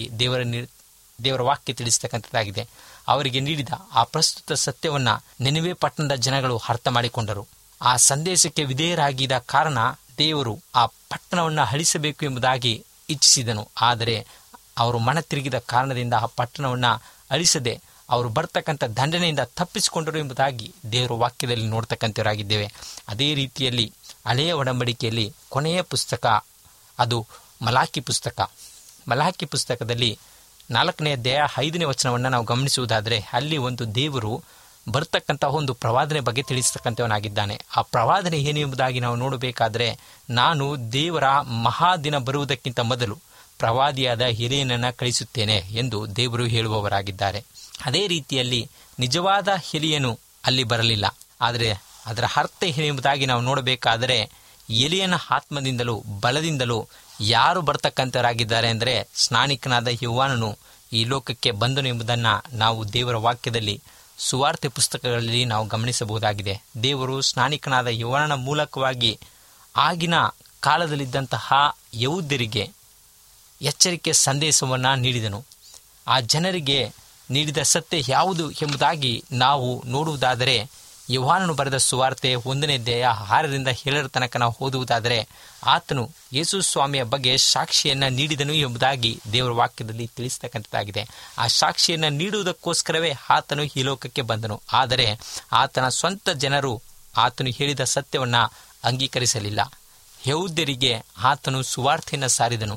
ದೇವರ ವಾಕ್ಯ ತಿಳಿಸ್ತಕ್ಕಂಥದ್ದಾಗಿದೆ. ಅವರಿಗೆ ನೀಡಿದ ಆ ಪ್ರಸ್ತುತ ಸತ್ಯವನ್ನು ನೆನೆವೆ ಪಟ್ಟಣದ ಜನಗಳು ಅರ್ಥ ಮಾಡಿಕೊಂಡರು. ಆ ಸಂದೇಶಕ್ಕೆ ವಿಧೇಯರಾಗಿದ್ದ ಕಾರಣ ದೇವರು ಆ ಪಟ್ಟಣವನ್ನು ಅಳಿಸಬೇಕು ಎಂಬುದಾಗಿ ಇಚ್ಛಿಸಿದನು. ಆದರೆ ಅವರು ಮನ ತಿರುಗಿದ ಕಾರಣದಿಂದ ಆ ಪಟ್ಟಣವನ್ನು ಅಳಿಸದೆ ಅವರು ಬರ್ತಕ್ಕಂಥ ದಂಡನೆಯಿಂದ ತಪ್ಪಿಸಿಕೊಂಡರು ಎಂಬುದಾಗಿ ದೇವರ ವಾಕ್ಯದಲ್ಲಿ ನೋಡ್ತಕ್ಕಂಥವರಾಗಿದ್ದೇವೆ. ಅದೇ ರೀತಿಯಲ್ಲಿ ಹಳೆಯ ಒಡಂಬಡಿಕೆಯಲ್ಲಿ ಕೊನೆಯ ಪುಸ್ತಕ ಅದು ಮಲಾಕಿ ಪುಸ್ತಕ. ಮಲಾಕಿ ಪುಸ್ತಕದಲ್ಲಿ 4ನೇ ಅಧ್ಯಾಯ 5ನೇ ವಚನವನ್ನು ನಾವು ಗಮನಿಸುವುದಾದರೆ, ಅಲ್ಲಿ ಒಂದು ದೇವರು ಬರ್ತಕ್ಕಂತಹ ಒಂದು ಪ್ರವಾದನೆ ಬಗ್ಗೆ ತಿಳಿಸ್ತಕ್ಕಂಥವನಾಗಿದ್ದಾನೆ. ಆ ಪ್ರವಾದನೆ ಏನು ಎಂಬುದಾಗಿ ನಾವು ನೋಡಬೇಕಾದ್ರೆ, ನಾನು ದೇವರ ಮಹಾದಿನ ಬರುವುದಕ್ಕಿಂತ ಮೊದಲು ಪ್ರವಾದಿಯಾದ ಹಿರಿಯನನ್ನು ಕಳಿಸುತ್ತೇನೆ ಎಂದು ದೇವರು ಹೇಳುವವರಾಗಿದ್ದಾರೆ. ಅದೇ ರೀತಿಯಲ್ಲಿ ನಿಜವಾದ ಹಿರಿಯನು ಅಲ್ಲಿ ಬರಲಿಲ್ಲ. ಆದರೆ ಅದರ ಅರ್ಥ ಏನು ಎಂಬುದಾಗಿ ನಾವು ನೋಡಬೇಕಾದರೆ, ಎಲಿಯನ ಆತ್ಮದಿಂದಲೂ ಬಲದಿಂದಲೂ ಯಾರು ಬರ್ತಕ್ಕಂಥವರಾಗಿದ್ದಾರೆ ಅಂದರೆ ಸ್ನಾನಿಕನಾದ ಯೋಹಾನನು ಈ ಲೋಕಕ್ಕೆ ಬಂದನು ಎಂಬುದನ್ನು ನಾವು ದೇವರ ವಾಕ್ಯದಲ್ಲಿ ಸುವಾರ್ತೆ ಪುಸ್ತಕಗಳಲ್ಲಿ ನಾವು ಗಮನಿಸಬಹುದಾಗಿದೆ. ದೇವರು ಸ್ನಾನಿಕನಾದ ಯೋಹಾನನ ಮೂಲಕವಾಗಿ ಆಗಿನ ಕಾಲದಲ್ಲಿದ್ದಂತಹ ಯಹೂದ್ಯರಿಗೆ ಎಚ್ಚರಿಕೆ ಸಂದೇಶವನ್ನು ನೀಡಿದನು. ಆ ಜನರಿಗೆ ನೀಡಿದ ಸತ್ಯ ಯಾವುದು ಎಂಬುದಾಗಿ ನಾವು ನೋಡುವುದಾದರೆ, ಯೋಹಾನನು ಬರೆದ ಸುವಾರ್ತೆ 1ನೇ ಅಧ್ಯಾಯ 6ರಿಂದ 7 ತನಕ ನಾವು ಓದುವುದಾದರೆ, ಆತನು ಯೇಸು ಸ್ವಾಮಿಯ ಬಗ್ಗೆ ಸಾಕ್ಷಿಯನ್ನು ನೀಡಿದನು ಎಂಬುದಾಗಿ ದೇವರ ವಾಕ್ಯದಲ್ಲಿ ತಿಳಿಸ್ತಕ್ಕಂಥದ್ದಾಗಿದೆ. ಆ ಸಾಕ್ಷಿಯನ್ನು ನೀಡುವುದಕ್ಕೋಸ್ಕರವೇ ಆತನು ಈ ಲೋಕಕ್ಕೆ ಬಂದನು. ಆದರೆ ಆತನ ಸ್ವಂತ ಜನರು ಆತನು ಹೇಳಿದ ಸತ್ಯವನ್ನು ಅಂಗೀಕರಿಸಲಿಲ್ಲ. ಯಹೂದ್ಯರಿಗೆ ಆತನು ಸುವಾರ್ತೆಯನ್ನು ಸಾರಿದನು,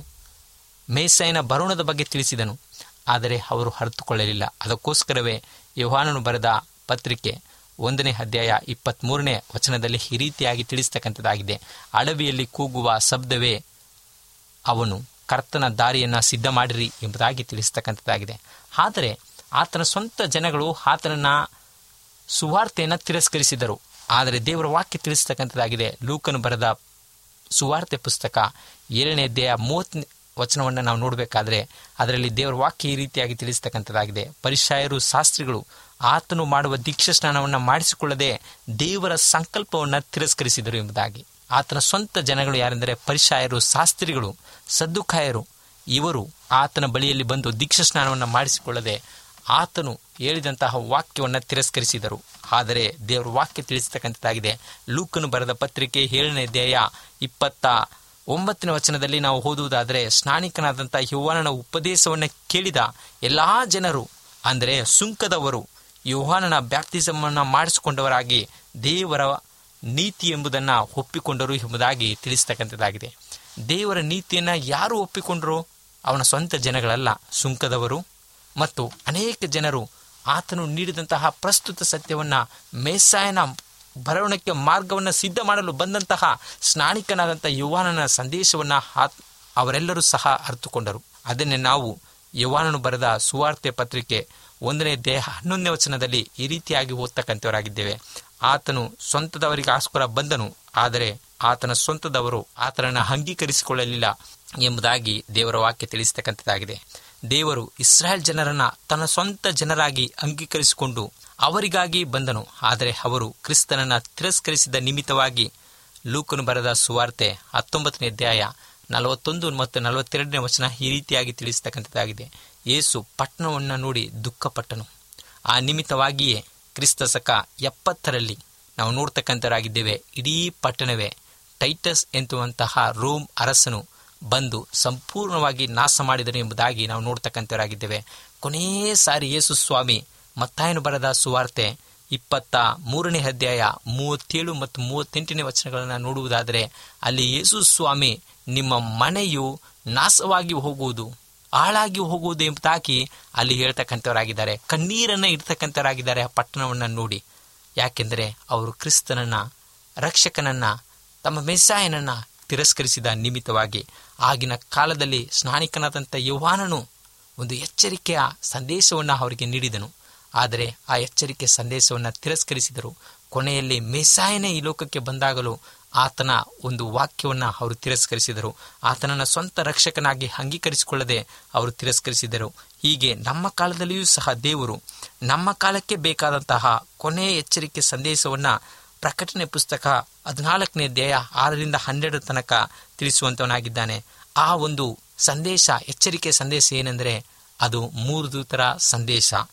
ಮೇಸೈನ ಬರೋಣದ ಬಗ್ಗೆ ತಿಳಿಸಿದನು. ಆದರೆ ಅವರು ಅರಿತುಕೊಳ್ಳಲಿಲ್ಲ. ಅದಕ್ಕೋಸ್ಕರವೇ ಯೋಹಾನನು ಬರೆದ ಪತ್ರಿಕೆ 1ನೇ ಅಧ್ಯಾಯ 23ನೇ ವಚನದಲ್ಲಿ ಈ ರೀತಿಯಾಗಿ ತಿಳಿಸ್ತಕ್ಕಂಥದ್ದಾಗಿದೆ, ಅಡವಿಯಲ್ಲಿ ಕೂಗುವ ಶಬ್ದವೇ ಅವನು, ಕರ್ತನ ದಾರಿಯನ್ನು ಸಿದ್ಧ ಮಾಡಿರಿ ಎಂಬುದಾಗಿ ತಿಳಿಸ್ತಕ್ಕಂಥದ್ದಾಗಿದೆ. ಆದರೆ ಆತನ ಸ್ವಂತ ಜನಗಳು ಆತನನ್ನು ಸುವಾರ್ತೆಯನ್ನು ತಿರಸ್ಕರಿಸಿದರು. ಆದರೆ ದೇವರ ವಾಕ್ಯ ತಿಳಿಸ್ತಕ್ಕಂಥದ್ದಾಗಿದೆ. ಲೂಕನು ಬರೆದ ಸುವಾರ್ತೆ ಪುಸ್ತಕ 7ನೇ ಅಧ್ಯಾಯ 30 ವಚನವನ್ನು ನಾವು ನೋಡಬೇಕಾದ್ರೆ ಅದರಲ್ಲಿ ದೇವರ ವಾಕ್ಯ ಈ ರೀತಿಯಾಗಿ ತಿಳಿಸ್ತಕ್ಕಂಥದ್ದಾಗಿದೆ, ಪರಿಸಯ್ಯರು ಶಾಸ್ತ್ರಿಗಳು ಆತನು ಮಾಡುವ ದೀಕ್ಷಾ ಸ್ನಾನವನ್ನು ಮಾಡಿಸಿಕೊಳ್ಳದೆ ದೇವರ ಸಂಕಲ್ಪವನ್ನು ತಿರಸ್ಕರಿಸಿದರು ಎಂಬುದಾಗಿ. ಆತನ ಸ್ವಂತ ಜನಗಳು ಯಾರೆಂದರೆ ಪರಿಸಯ್ಯರು, ಶಾಸ್ತ್ರಿಗಳು, ಸದ್ದುಕಾಯರು. ಇವರು ಆತನ ಬಳಿಯಲ್ಲಿ ಬಂದು ದೀಕ್ಷಾ ಸ್ನಾನವನ್ನು ಮಾಡಿಸಿಕೊಳ್ಳದೆ ಆತನು ಹೇಳಿದಂತಹ ವಾಕ್ಯವನ್ನು ತಿರಸ್ಕರಿಸಿದರು. ಆದರೆ ದೇವರ ವಾಕ್ಯ ತಿಳಿಸ್ತಕ್ಕಂಥದ್ದಾಗಿದೆ. ಲೂಕನು ಬರೆದ ಪತ್ರಿಕೆ 7ನೇ ಅಧ್ಯಾಯ 29ನೇ ವಚನದಲ್ಲಿ ನಾವು ಓದುವುದಾದರೆ, ಸ್ನಾನಿಕನಾದಂಥ ಯೋಹಾನನ ಉಪದೇಶವನ್ನು ಕೇಳಿದ ಎಲ್ಲ ಜನರು ಅಂದರೆ ಸುಂಕದವರು ಯೋಹಾನನ ಬ್ಯಾಪ್ತಿಸಮನ್ನು ಮಾಡಿಸಿಕೊಂಡವರಾಗಿ ದೇವರ ನೀತಿ ಎಂಬುದನ್ನು ಒಪ್ಪಿಕೊಂಡರು ಎಂಬುದಾಗಿ ತಿಳಿಸ್ತಕ್ಕಂಥದ್ದಾಗಿದೆ. ದೇವರ ನೀತಿಯನ್ನು ಯಾರು ಒಪ್ಪಿಕೊಂಡರು? ಅವನ ಸ್ವಂತ ಜನಗಳಲ್ಲ, ಸುಂಕದವರು ಮತ್ತು ಅನೇಕ ಜನರು ಆತನು ನೀಡಿದಂತಹ ಪ್ರಸ್ತುತ ಸತ್ಯವನ್ನು, ಮೇಸಾಯನ ಬರವಣಿಗೆ ಮಾರ್ಗವನ್ನು ಸಿದ್ಧ ಮಾಡಲು ಬಂದಂತಹ ಸ್ನಾನಿಕನಾದಂಥ ಯೋಹಾನನ ಸಂದೇಶವನ್ನು ಅವರೆಲ್ಲರೂ ಸಹ ಅರಿತುಕೊಂಡರು. ಅದನ್ನೇ ನಾವು ಯೋಹಾನನು ಬರೆದ ಸುವಾರ್ತೆ ಪತ್ರಿಕೆ 1ನೇ ಅಧ್ಯಾಯ 11ನೇ ವಚನದಲ್ಲಿ ಈ ರೀತಿಯಾಗಿ ಓದ್ತಕ್ಕಂಥವರಾಗಿದ್ದೇವೆ. ಆತನು ಸ್ವಂತದವರಿಗೋಸ್ಕರ ಬಂದನು, ಆದರೆ ಆತನ ಸ್ವಂತದವರು ಆತನನ್ನು ಅಂಗೀಕರಿಸಿಕೊಳ್ಳಲಿಲ್ಲ ಎಂಬುದಾಗಿ ದೇವರ ವಾಕ್ಯ ತಿಳಿಸ್ತಕ್ಕಂಥದ್ದಾಗಿದೆ. ದೇವರು ಇಸ್ರಾಯೇಲ್ ಜನರನ್ನು ತನ್ನ ಸ್ವಂತ ಜನರಾಗಿ ಅಂಗೀಕರಿಸಿಕೊಂಡು ಅವರಿಗಾಗಿ ಬಂದನು. ಆದರೆ ಅವರು ಕ್ರಿಸ್ತನನ್ನು ತಿರಸ್ಕರಿಸಿದ ನಿಮಿತ್ತವಾಗಿ ಲೂಕನು ಬರೆದ ಸುವಾರ್ತೆ 19ನೇ ಅಧ್ಯಾಯ 41 ಮತ್ತು 42ನೇ ವಚನ ಈ ರೀತಿಯಾಗಿ ತಿಳಿಸ್ತಕ್ಕಂಥದ್ದಾಗಿದೆ. ಯೇಸು ಪಟ್ಟಣವನ್ನು ನೋಡಿ ದುಃಖಪಟ್ಟನು. ಆ ನಿಮಿತ್ತವಾಗಿಯೇ ಕ್ರಿಸ್ತ ಶಕ 70ರಲ್ಲಿ ನಾವು ನೋಡ್ತಕ್ಕಂಥವರಾಗಿದ್ದೇವೆ. ಇಡೀ ಪಟ್ಟಣವೇ ಟೈಟಸ್ ಎನ್ನುವಂತಹ ರೋಮ್ ಅರಸನು ಬಂದು ಸಂಪೂರ್ಣವಾಗಿ ನಾಶ ಮಾಡಿದನು ಎಂಬುದಾಗಿ ನಾವು ನೋಡ್ತಕ್ಕಂಥವರಾಗಿದ್ದೇವೆ. ಕೊನೆಯ ಸಾರಿ ಯೇಸು ಸ್ವಾಮಿ ಮತ್ತಾಯನು ಬರೆದ ಸುವಾರ್ತೆ 23ನೇ ಅಧ್ಯಾಯ 37 ಮತ್ತು 38ನೇ ವಚನಗಳನ್ನು ನೋಡುವುದಾದರೆ, ಅಲ್ಲಿ ಯೇಸು ಸ್ವಾಮಿ ನಿಮ್ಮ ಮನೆಯು ನಾಶವಾಗಿ ಹೋಗುವುದು, ಹಾಳಾಗಿ ಹೋಗುವುದು ಎಂಬುದಾಗಿ ಅಲ್ಲಿ ಹೇಳ್ತಕ್ಕಂಥವರಾಗಿದ್ದಾರೆ. ಕಣ್ಣೀರನ್ನು ಇಡ್ತಕ್ಕಂಥವರಾಗಿದ್ದಾರೆ ಆ ಪಟ್ಟಣವನ್ನು ನೋಡಿ. ಯಾಕೆಂದರೆ ಅವರು ಕ್ರಿಸ್ತನನ್ನು, ರಕ್ಷಕನನ್ನು, ತಮ್ಮ ಮೆಸ್ಸಾಯನನ್ನು ತಿರಸ್ಕರಿಸಿದ ನಿಮಿತ್ತವಾಗಿ. ಆಗಿನ ಕಾಲದಲ್ಲಿ ಸ್ನಾನಿಕನಾದಂಥ ಯೋಹಾನನು ಒಂದು ಎಚ್ಚರಿಕೆಯ ಸಂದೇಶವನ್ನು ಅವರಿಗೆ ನೀಡಿದನು. ಆದರೆ ಆ ಎಚ್ಚರಿಕೆ ಸಂದೇಶವನ್ನು ತಿರಸ್ಕರಿಸಿದರು. ಕೊನೆಯಲ್ಲಿ ಮೆಸ್ಸಾಯನೇ ಈ ಲೋಕಕ್ಕೆ ಬಂದಾಗಲೂ ಆತನ ಒಂದು ವಾಕ್ಯವನ್ನು ಅವರು ತಿರಸ್ಕರಿಸಿದರು. ಆತನನ್ನು ಸ್ವಂತ ರಕ್ಷಕನಾಗಿ ಅಂಗೀಕರಿಸಿಕೊಳ್ಳದೆ ಅವರು ತಿರಸ್ಕರಿಸಿದರು. ಹೀಗೆ ನಮ್ಮ ಕಾಲದಲ್ಲಿಯೂ ಸಹ ದೇವರು ನಮ್ಮ ಕಾಲಕ್ಕೆ ಬೇಕಾದಂತಹ ಕೊನೆಯ ಎಚ್ಚರಿಕೆ ಸಂದೇಶವನ್ನು ಪ್ರಕಟಣೆ ಪುಸ್ತಕ 14ನೇ ಅಧ್ಯಾಯ 6ರಿಂದ 12 ತನಕ ತಿಳಿಸುವಂತವನಾಗಿದ್ದಾನೆ. ಆ ಒಂದು ಸಂದೇಶ, ಎಚ್ಚರಿಕೆ ಸಂದೇಶ ಏನೆಂದರೆ ಅದು 3 ದೂತರ ಸಂದೇಶ.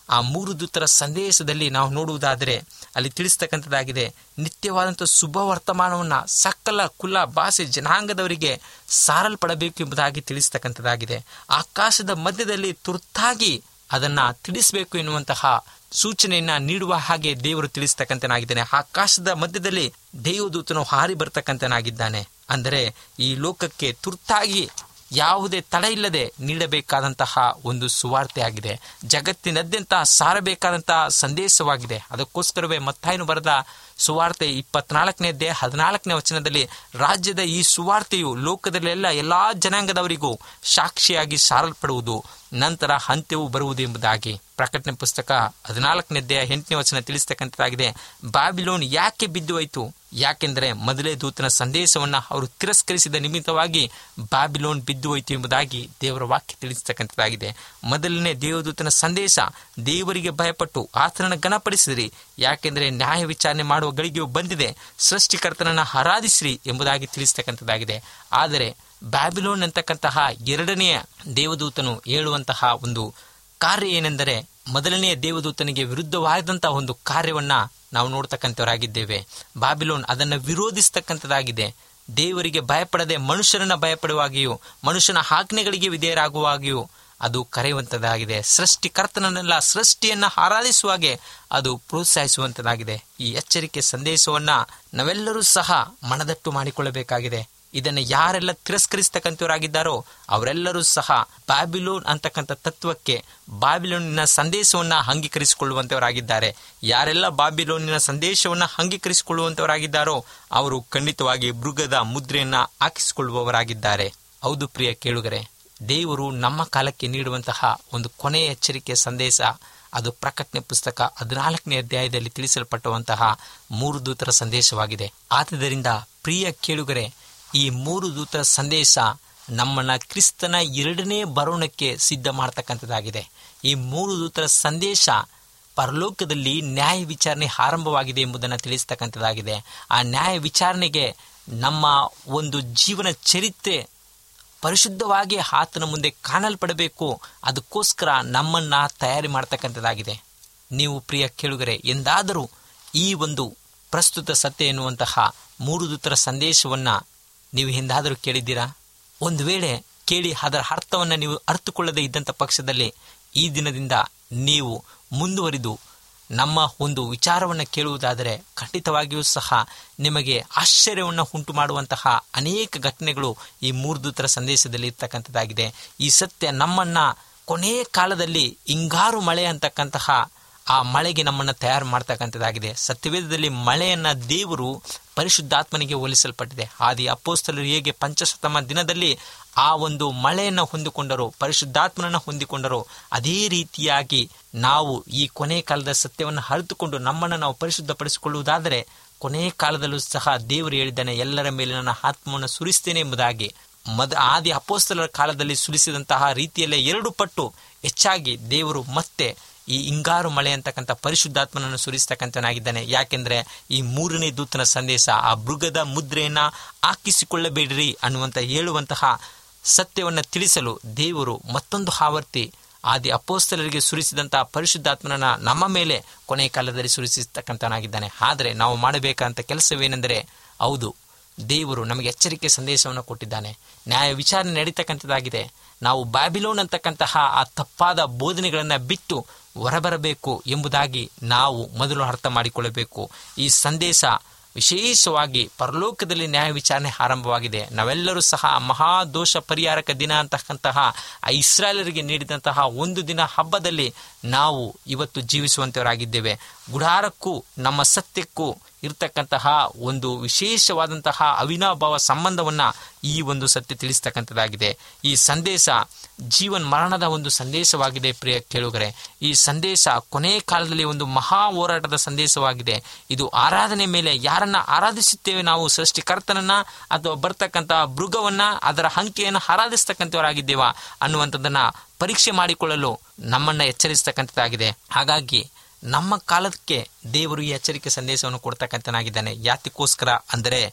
ಆ 3 ದೂತರ ಸಂದೇಶದಲ್ಲಿ ನಾವು ನೋಡುವುದಾದರೆ ಅಲ್ಲಿ ತಿಳಿಸ್ತಕ್ಕಂಥದ್ದಾಗಿದೆ, ನಿತ್ಯವಾದಂಥ ಶುಭ ವರ್ತಮಾನವನ್ನು ಸಕಲ ಕುಲ ಭಾಷೆ ಜನಾಂಗದವರಿಗೆ ಸಾರಲ್ಪಡಬೇಕು ಎಂಬುದಾಗಿ ತಿಳಿಸ್ತಕ್ಕಂಥದ್ದಾಗಿದೆ. ಆಕಾಶದ ಮಧ್ಯದಲ್ಲಿ ತುರ್ತಾಗಿ ಅದನ್ನ ತಿಳಿಸಬೇಕು ಎನ್ನುವಂತಹ ಸೂಚನೆಯನ್ನ ನೀಡುವ ಹಾಗೆ ದೇವರು ತಿಳಿಸ್ತಕ್ಕಂಥನಾಗಿದ್ದಾನೆ. ಆಕಾಶದ ಮಧ್ಯದಲ್ಲಿ ದೇವದೂತನು ಹಾರಿ ಬರ್ತಕ್ಕಂಥನಾಗಿದ್ದಾನೆ. ಅಂದರೆ ಈ ಲೋಕಕ್ಕೆ ತುರ್ತಾಗಿ ಯಾವುದೇ ತಡೆ ಇಲ್ಲದೆ ನೀಡಬೇಕಾದಂತಹ ಒಂದು ಸುವಾರ್ತೆ ಆಗಿದೆ. ಜಗತ್ತಿನಾದ್ಯಂತ ಸಾರಬೇಕಾದಂತಹ ಸಂದೇಶವಾಗಿದೆ. ಅದಕ್ಕೋಸ್ಕರವೇ ಮತ್ತಾಯನು ಬರೆದ ಸುವಾರ್ತೆ 24ನೇ ಅಧ್ಯಾಯ 14ನೇ ವಚನದಲ್ಲಿ ರಾಜ್ಯದ ಈ ಸುವಾರ್ತೆಯು ಲೋಕದಲ್ಲೆಲ್ಲ ಎಲ್ಲಾ ಜನಾಂಗದವರಿಗೂ ಸಾಕ್ಷಿಯಾಗಿ ಸಾರಲ್ಪಡುವುದು, ನಂತರ ಅಂತ್ಯವು ಬರುವುದು ಎಂಬುದಾಗಿ. ಪ್ರಕಟಣೆ ಪುಸ್ತಕ 14ನೇ ಅಧ್ಯಾಯ 8ನೇ ವಚನ ತಿಳಿಸ್ತಕ್ಕಂಥದ್ದಾಗಿದೆ. ಬಾಬಿಲೋನ್ ಯಾಕೆ ಬಿದ್ದು ಹೋಯಿತು? ಯಾಕೆಂದರೆ ಮೊದಲೇ ದೂತನ ಸಂದೇಶವನ್ನ ಅವರು ತಿರಸ್ಕರಿಸಿದ ನಿಮಿತ್ತವಾಗಿ ಬಾಬಿಲೋನ್ ಬಿದ್ದು ಹೋಯಿತು ಎಂಬುದಾಗಿ ದೇವರ ವಾಕ್ಯ ತಿಳಿಸ್ತಕ್ಕಂಥದ್ದಾಗಿದೆ. ಮೊದಲನೇ ದೇವದೂತನ ಸಂದೇಶ, ದೇವರಿಗೆ ಭಯಪಟ್ಟು ಆತನನ್ನು ಘನಪಡಿಸಿದ್ರಿ, ಯಾಕೆಂದರೆ ನ್ಯಾಯ ವಿಚಾರಣೆ ಮಾಡುವ ಗಳಿಗೆಯು ಬಂದಿದೆ, ಸೃಷ್ಟಿಕರ್ತನನ್ನ ಆರಾಧಿಸಿರಿ ಎಂಬುದಾಗಿ ತಿಳಿಸ್ತಕ್ಕಂಥದ್ದಾಗಿದೆ. ಆದರೆ ಬ್ಯಾಬಿಲೋನ್ ಅಂತಕ್ಕಂತಹ ಎರಡನೆಯ ದೇವದೂತನು ಹೇಳುವಂತಹ ಒಂದು ಕಾರ್ಯ ಏನೆಂದರೆ, ಮೊದಲನೆಯ ದೇವದೂತನಿಗೆ ವಿರುದ್ಧವಾದಂತಹ ಒಂದು ಕಾರ್ಯವನ್ನ ನಾವು ನೋಡ್ತಕ್ಕಂಥವರಾಗಿದ್ದೇವೆ. ಬಾಬಿಲೋನ್ ಅದನ್ನು ವಿರೋಧಿಸ್ತಕ್ಕಂಥದ್ದಾಗಿದೆ. ದೇವರಿಗೆ ಭಯಪಡದೆ ಮನುಷ್ಯರನ್ನ ಭಯಪಡುವಾಗಿಯೂ ಮನುಷ್ಯನ ಆಜ್ಞೆಗಳಿಗೆ ವಿಧೇಯರಾಗುವಾಗಿಯೂ ಅದು ಕರೆಯುವಂಥದ್ದಾಗಿದೆ. ಸೃಷ್ಟಿಕರ್ತನನ್ನೆಲ್ಲ ಸೃಷ್ಟಿಯನ್ನ ಆರಾಧಿಸುವಾಗೆ ಅದು ಪ್ರೋತ್ಸಾಹಿಸುವಂಥದ್ದಾಗಿದೆ. ಈ ಎಚ್ಚರಿಕೆ ಸಂದೇಶವನ್ನ ನಾವೆಲ್ಲರೂ ಸಹ ಮನದಟ್ಟು ಮಾಡಿಕೊಳ್ಳಬೇಕಾಗಿದೆ. ಇದನ್ನು ಯಾರೆಲ್ಲ ತಿರಸ್ಕರಿಸ್ತಕ್ಕಂಥವರಾಗಿದ್ದಾರೋ ಅವರೆಲ್ಲರೂ ಸಹ ಬಾಬಿಲೋನ್ ಅಂತಕ್ಕಂಥ ತತ್ವಕ್ಕೆ, ಬಾಬಿಲೋನಿನ ಸಂದೇಶವನ್ನ ಅಂಗೀಕರಿಸಿಕೊಳ್ಳುವಂತವರಾಗಿದ್ದಾರೆ. ಯಾರೆಲ್ಲ ಬಾಬಿಲೋನಿನ ಸಂದೇಶವನ್ನ ಅಂಗೀಕರಿಸಿಕೊಳ್ಳುವಂತವರಾಗಿದ್ದಾರೋ ಅವರು ಖಂಡಿತವಾಗಿ ಮೃಗದ ಮುದ್ರೆಯನ್ನ ಹಾಕಿಸಿಕೊಳ್ಳುವವರಾಗಿದ್ದಾರೆ. ಹೌದು ಪ್ರಿಯ ಕೇಳುಗರೆ, ದೇವರು ನಮ್ಮ ಕಾಲಕ್ಕೆ ನೀಡುವಂತಹ ಒಂದು ಕೊನೆಯ ಎಚ್ಚರಿಕೆಯ ಸಂದೇಶ ಅದು ಪ್ರಕಟಣೆ ಪುಸ್ತಕ 14ನೇ ಅಧ್ಯಾಯದಲ್ಲಿ ತಿಳಿಸಲ್ಪಟ್ಟುವಂತಹ 3 ದೂತರ ಸಂದೇಶವಾಗಿದೆ. ಆದ್ದರಿಂದ ಪ್ರಿಯ ಕೇಳುಗರೆ, ಈ 3 ದೂತರ ಸಂದೇಶ ನಮ್ಮನ್ನ ಕ್ರಿಸ್ತನ 2ನೇ ಬರೋಣಕ್ಕೆ ಸಿದ್ಧ ಮಾಡತಕ್ಕಂಥದ್ದಾಗಿದೆ. ಈ 3 ದೂತರ ಸಂದೇಶ ಪರಲೋಕದಲ್ಲಿ ನ್ಯಾಯ ವಿಚಾರಣೆ ಆರಂಭವಾಗಿದೆ ಎಂಬುದನ್ನು ತಿಳಿಸ್ತಕ್ಕಂಥದ್ದಾಗಿದೆ. ಆ ನ್ಯಾಯ ವಿಚಾರಣೆಗೆ ನಮ್ಮ ಒಂದು ಜೀವನ ಚರಿತ್ರೆ ಪರಿಶುದ್ಧವಾಗಿ ಆತನ ಮುಂದೆ ಕಾಣಲ್ಪಡಬೇಕು. ಅದಕ್ಕೋಸ್ಕರ ನಮ್ಮನ್ನ ತಯಾರಿ ಮಾಡತಕ್ಕಂಥದ್ದಾಗಿದೆ. ನೀವು ಪ್ರಿಯ ಕೇಳುಗರೆ, ಎಂದಾದರೂ ಈ ಒಂದು ಪ್ರಸ್ತುತ ಸತ್ಯ ಎನ್ನುವಂತಹ 3 ದೂತರ ಸಂದೇಶವನ್ನ ನೀವು ಎಂದಾದರೂ ಕೇಳಿದ್ದೀರಾ? ಒಂದು ವೇಳೆ ಕೇಳಿ ಅದರ ಅರ್ಥವನ್ನು ನೀವು ಅರ್ಥಕೊಳ್ಳದೆ ಇದ್ದಂಥ ಪಕ್ಷದಲ್ಲಿ ಈ ದಿನದಿಂದ ನೀವು ಮುಂದುವರಿದು ನಮ್ಮ ಒಂದು ವಿಚಾರವನ್ನು ಕೇಳುವುದಾದರೆ ಖಂಡಿತವಾಗಿಯೂ ಸಹ ನಿಮಗೆ ಆಶ್ಚರ್ಯವನ್ನು ಉಂಟು ಮಾಡುವಂತಹ ಅನೇಕ ಘಟನೆಗಳು ಈ 3 ದೂತರ ಸಂದೇಶದಲ್ಲಿ ಇರ್ತಕ್ಕಂಥದ್ದಾಗಿದೆ. ಈ ಸತ್ಯ ನಮ್ಮನ್ನ ಕೊನೆಯ ಕಾಲದಲ್ಲಿ ಹಿಂಗಾರು ಮಳೆ ಅಂತಕ್ಕಂತಹ ಆ ಮಳೆಗೆ ನಮ್ಮನ್ನು ತಯಾರು ಮಾಡ್ತಕ್ಕಂಥದ್ದಾಗಿದೆ. ಸತ್ಯವೇದದಲ್ಲಿ ಮಳೆಯನ್ನ ದೇವರು ಪರಿಶುದ್ಧಾತ್ಮನಿಗೆ ಹೋಲಿಸಲ್ಪಟ್ಟಿದೆ. ಆದಿ ಅಪೊಸ್ತಲರು ಹೇಗೆ ಪಂಚಶತಮ ದಿನದಲ್ಲಿ ಆ ಒಂದು ಮಳೆಯನ್ನು ಹೊಂದಿಕೊಂಡರು, ಪರಿಶುದ್ಧಾತ್ಮನನ್ನು ಹೊಂದಿಕೊಂಡರು, ಅದೇ ರೀತಿಯಾಗಿ ನಾವು ಈ ಕೊನೆ ಕಾಲದ ಸತ್ಯವನ್ನು ಅರಿತುಕೊಂಡು ನಮ್ಮನ್ನು ನಾವು ಪರಿಶುದ್ಧಪಡಿಸಿಕೊಳ್ಳುವುದಾದರೆ ಕೊನೆಯ ಕಾಲದಲ್ಲೂ ಸಹ ದೇವರು ಹೇಳಿದ್ದಾನೆ, ಎಲ್ಲರ ಮೇಲೆ ನನ್ನ ಆತ್ಮವನ್ನು ಸುರಿಸ್ತೇನೆ ಎಂಬುದಾಗಿ. ಆದಿ ಅಪೊಸ್ತಲರ ಕಾಲದಲ್ಲಿ ಸುರಿಸಿದಂತಹ ರೀತಿಯಲ್ಲೇ 2 ಪಟ್ಟು ಹೆಚ್ಚಾಗಿ ದೇವರು ಮತ್ತೆ ಈ ಹಿಂಗಾರು ಮಳೆ ಅಂತಕ್ಕಂಥ ಪರಿಶುದ್ಧಾತ್ಮನನ್ನು ಸುರಿಸ್ತಕ್ಕಂಥನಾಗಿದ್ದಾನೆ. ಯಾಕೆಂದ್ರೆ ಈ 3ನೇ ದೂತನ ಸಂದೇಶ, ಆ ಮೃಗದ ಮುದ್ರೆಯನ್ನ ಹಾಕಿಸಿಕೊಳ್ಳಬೇಡಿರಿ ಅನ್ನುವಂಥ ಹೇಳುವಂತಹ ಸತ್ಯವನ್ನು ತಿಳಿಸಲು ದೇವರು ಮತ್ತೊಂದು ಆವರ್ತಿ ಆದಿ ಅಪೊಸ್ತಲರಿಗೆ ಸುರಿಸಿದಂತಹ ಪರಿಶುದ್ಧಾತ್ಮನನ್ನ ನಮ್ಮ ಮೇಲೆ ಕೊನೆಯ ಕಾಲದಲ್ಲಿ ಸುರಿಸಿರ್ತಕ್ಕಂಥನಾಗಿದ್ದಾನೆ. ಆದರೆ ನಾವು ಮಾಡಬೇಕಂತ ಕೆಲಸವೇನೆಂದರೆ, ಹೌದು, ದೇವರು ನಮಗೆ ಎಚ್ಚರಿಕೆ ಸಂದೇಶವನ್ನು ಕೊಟ್ಟಿದ್ದಾನೆ. ನ್ಯಾಯ ವಿಚಾರಣೆ ನಡೀತಕ್ಕಂಥದ್ದಾಗಿದೆ. ನಾವು ಬ್ಯಾಬಿಲೋನ್ ಅಂತಕ್ಕಂತಹ ಆ ತಪ್ಪಾದ ಬೋಧನೆಗಳನ್ನು ಬಿಟ್ಟು ಹೊರಬರಬೇಕು ಎಂಬುದಾಗಿ ನಾವು ಮೊದಲು ಅರ್ಥ ಮಾಡಿಕೊಳ್ಳಬೇಕು. ಈ ಸಂದೇಶ ವಿಶೇಷವಾಗಿ ಪರಲೋಕದಲ್ಲಿ ನ್ಯಾಯ ವಿಚಾರಣೆ ಆರಂಭವಾಗಿದೆ. ನಾವೆಲ್ಲರೂ ಸಹ ಮಹಾದೋಷ ಪರಿಹಾರಕ ದಿನ ಅಂತಕ್ಕಂತಹ ಆ ಇಸ್ರಾಯೇಲರಿಗೆ ನೀಡಿದಂತಹ ಒಂದು ದಿನ ಹಬ್ಬದಲ್ಲಿ ನಾವು ಇವತ್ತು ಜೀವಿಸುವಂತವರಾಗಿದ್ದೇವೆ. ಗುಡಾರಕ್ಕೂ ನಮ್ಮ ಸತ್ಯಕ್ಕೂ ಇರ್ತಕ್ಕಂತಹ ಒಂದು ವಿಶೇಷವಾದಂತಹ ಅವಿನಾಭಾವ ಸಂಬಂಧವನ್ನ ಈ ಒಂದು ಸತ್ಯ ತಿಳಿಸ್ತಕ್ಕಂಥದ್ದಾಗಿದೆ. ಈ ಸಂದೇಶ ಜೀವನ್ ಮರಣದ ಒಂದು ಸಂದೇಶವಾಗಿದೆ. ಪ್ರಿಯ ಕೇಳುಗರೆ, ಈ ಸಂದೇಶ ಕೊನೆಯ ಕಾಲದಲ್ಲಿ ಒಂದು ಮಹಾ ಹೋರಾಟದ ಸಂದೇಶವಾಗಿದೆ. ಇದು ಆರಾಧನೆ ಮೇಲೆ, ಯಾರನ್ನ ಆರಾಧಿಸುತ್ತೇವೆ ನಾವು, ಸೃಷ್ಟಿಕರ್ತನನ್ನ ಅಥವಾ ಬರ್ತಕ್ಕಂತಹ ಮೃಗವನ್ನ, ಅದರ ಅಂಕೆಯನ್ನು ಆರಾಧಿಸ್ತಕ್ಕಂಥವರಾಗಿದ್ದೇವಾ ಅನ್ನುವಂಥದ್ದನ್ನ ಪರೀಕ್ಷೆ ಮಾಡಿಕೊಳ್ಳಲು ನಮ್ಮನ್ನ ಎಚ್ಚರಿಸ್ತಕ್ಕಂಥದ್ದಾಗಿದೆ. ಹಾಗಾಗಿ ನಮ್ಮ ಕಾಲಕ್ಕೆ ದೇವರು ಈ ಎಚ್ಚರಿಕೆ ಸಂದೇಶವನ್ನು ಕೊಡ್ತಕ್ಕಂಥನಾಗಿದ್ದಾನೆ. ಯಾತಕ್ಕೋಸ್ಕರ ಅಂದರೆ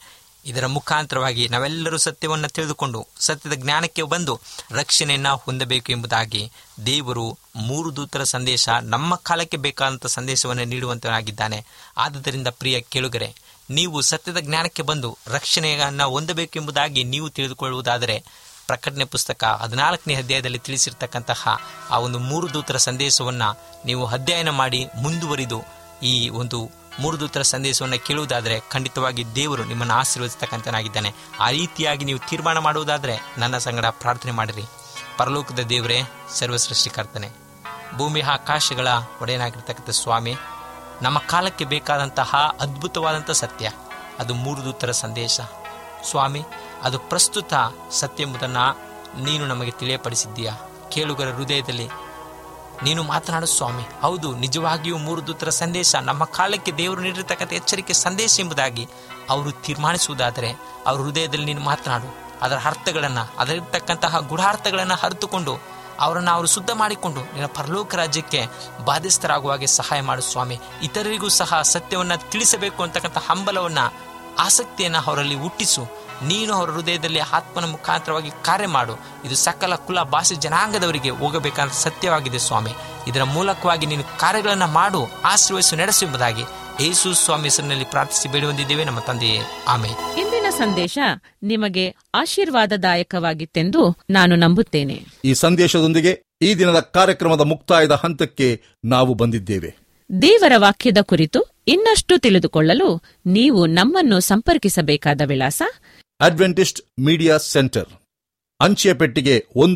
ಇದರ ಮುಖಾಂತರವಾಗಿ ನಾವೆಲ್ಲರೂ ಸತ್ಯವನ್ನು ತಿಳಿದುಕೊಂಡು ಸತ್ಯದ ಜ್ಞಾನಕ್ಕೆ ಬಂದು ರಕ್ಷಣೆಯನ್ನು ಹೊಂದಬೇಕು ಎಂಬುದಾಗಿ ದೇವರು 3 ದೂತರ ಸಂದೇಶ ನಮ್ಮ ಕಾಲಕ್ಕೆ ಬೇಕಾದಂಥ ಸಂದೇಶವನ್ನು ನೀಡುವಂತನಾಗಿದ್ದಾನೆ. ಆದುದರಿಂದ ಪ್ರಿಯ ಕೇಳುಗರೆ, ನೀವು ಸತ್ಯದ ಜ್ಞಾನಕ್ಕೆ ಬಂದು ರಕ್ಷಣೆಯನ್ನು ಹೊಂದಬೇಕು ಎಂಬುದಾಗಿ ನೀವು ತಿಳಿದುಕೊಳ್ಳುವುದಾದರೆ ಪ್ರಕಟಣೆ ಪುಸ್ತಕ 14ನೇ ಅಧ್ಯಾಯದಲ್ಲಿ ತಿಳಿಸಿರ್ತಕ್ಕಂತಹ ಆ ಒಂದು 3 ದೂತರ ಸಂದೇಶವನ್ನು ನೀವು ಅಧ್ಯಯನ ಮಾಡಿ ಮುಂದುವರಿದು ಈ ಒಂದು 3 ದೂತರ ಸಂದೇಶವನ್ನು ಕೇಳುವುದಾದರೆ ಖಂಡಿತವಾಗಿ ದೇವರು ನಿಮ್ಮನ್ನು ಆಶೀರ್ವದಿಸ್ತಕ್ಕಂಥನಾಗಿದ್ದಾನೆ. ಆ ರೀತಿಯಾಗಿ ನೀವು ತೀರ್ಮಾನ ಮಾಡುವುದಾದರೆ ನನ್ನ ಸಂಗಡ ಪ್ರಾರ್ಥನೆ ಮಾಡಿರಿ. ಪರಲೋಕದ ದೇವರೇ, ಸರ್ವಸೃಷ್ಟಿಕರ್ತನೆ, ಭೂಮಿ ಆಕಾಶಗಳ ಒಡೆಯನಾಗಿರ್ತಕ್ಕಂಥ ಸ್ವಾಮಿ, ನಮ್ಮ ಕಾಲಕ್ಕೆ ಬೇಕಾದಂತಹ ಅದ್ಭುತವಾದಂಥ ಸತ್ಯ ಅದು 3 ದೂತರ ಸಂದೇಶ ಸ್ವಾಮಿ. ಅದು ಪ್ರಸ್ತುತ ಸತ್ಯ ಎಂಬುದನ್ನು ನೀನು ನಮಗೆ ತಿಳಿಯಪಡಿಸಿದ್ದೀಯಾ. ಕೇಳುಗರ ಹೃದಯದಲ್ಲಿ ನೀನು ಮಾತನಾಡು ಸ್ವಾಮಿ. ಹೌದು, ನಿಜವಾಗಿಯೂ 3 ದೂತರ ಸಂದೇಶ ನಮ್ಮ ಕಾಲಕ್ಕೆ ದೇವರು ನೀಡಿರ್ತಕ್ಕಂಥ ಎಚ್ಚರಿಕೆ ಸಂದೇಶ ಎಂಬುದಾಗಿ ಅವರು ತೀರ್ಮಾನಿಸುವುದಾದರೆ ಅವ್ರ ಹೃದಯದಲ್ಲಿ ನೀನು ಮಾತನಾಡು. ಅದರ ಅರ್ಥಗಳನ್ನು, ಅದರಿರ್ತಕ್ಕಂತಹ ಗೂಢಾರ್ಥಗಳನ್ನು ಅರಿತುಕೊಂಡು ಅವರನ್ನು ಅವರು ಶುದ್ಧ ಮಾಡಿಕೊಂಡು ನಿನ್ನ ಪರಲೋಕ ರಾಜ್ಯಕ್ಕೆ ಬಾಧ್ಯಸ್ಥರಾಗುವಾಗೆ ಸಹಾಯ ಮಾಡು ಸ್ವಾಮಿ. ಇತರರಿಗೂ ಸಹ ಸತ್ಯವನ್ನು ತಿಳಿಸಬೇಕು ಅಂತಕ್ಕಂಥ ಹಂಬಲವನ್ನು, ಆಸಕ್ತಿಯನ್ನು ಅವರಲ್ಲಿ ಹುಟ್ಟಿಸು. ನೀನು ಅವರ ಹೃದಯದಲ್ಲಿ ಆತ್ಮನ ಮುಖಾಂತರವಾಗಿ ಕಾರ್ಯ ಮಾಡು. ಇದು ಸಕಲ ಕುಲ ಭಾಷೆ ಜನಾಂಗದವರಿಗೆ ಹೋಗಬೇಕಾದ ಸತ್ಯವಾಗಿದೆ ಸ್ವಾಮಿ. ಇದರ ಮೂಲಕವಾಗಿ ನೀನು ಕಾರ್ಯಗಳನ್ನು ಮಾಡು, ಆಶೀರ್ವದಿಸು, ನಡೆಸು ಎಂಬುದಾಗಿ ಯೇಸು ಸ್ವಾಮಿ ಹೆಸರಿನಲ್ಲಿ ಪ್ರಾರ್ಥಿಸಿ ಬೇಡಿ ಹೊಂದಿದ್ದೇವೆ ನಮ್ಮ ತಂದೆಯೇ, ಆಮೆನ್. ಇಂದಿನ ಸಂದೇಶ ನಿಮಗೆ ಆಶೀರ್ವಾದದಾಯಕವಾಗಿತ್ತೆಂದು ನಾನು ನಂಬುತ್ತೇನೆ. ಈ ಸಂದೇಶದೊಂದಿಗೆ ಈ ದಿನದ ಕಾರ್ಯಕ್ರಮದ ಮುಕ್ತಾಯದ ಹಂತಕ್ಕೆ ನಾವು ಬಂದಿದ್ದೇವೆ. ದೇವರ ವಾಕ್ಯದ ಕುರಿತು ಇನ್ನಷ್ಟು ತಿಳಿದುಕೊಳ್ಳಲು ನೀವು ನಮ್ಮನ್ನು ಸಂಪರ್ಕಿಸಬೇಕಾದ ವಿಳಾಸ: ಅಡ್ವೆಂಟಿಸ್ಟ್ ಮೀಡಿಯಾ ಸೆಂಟರ್, ಅಂಚೆ ಪೆಟ್ಟಿಗೆ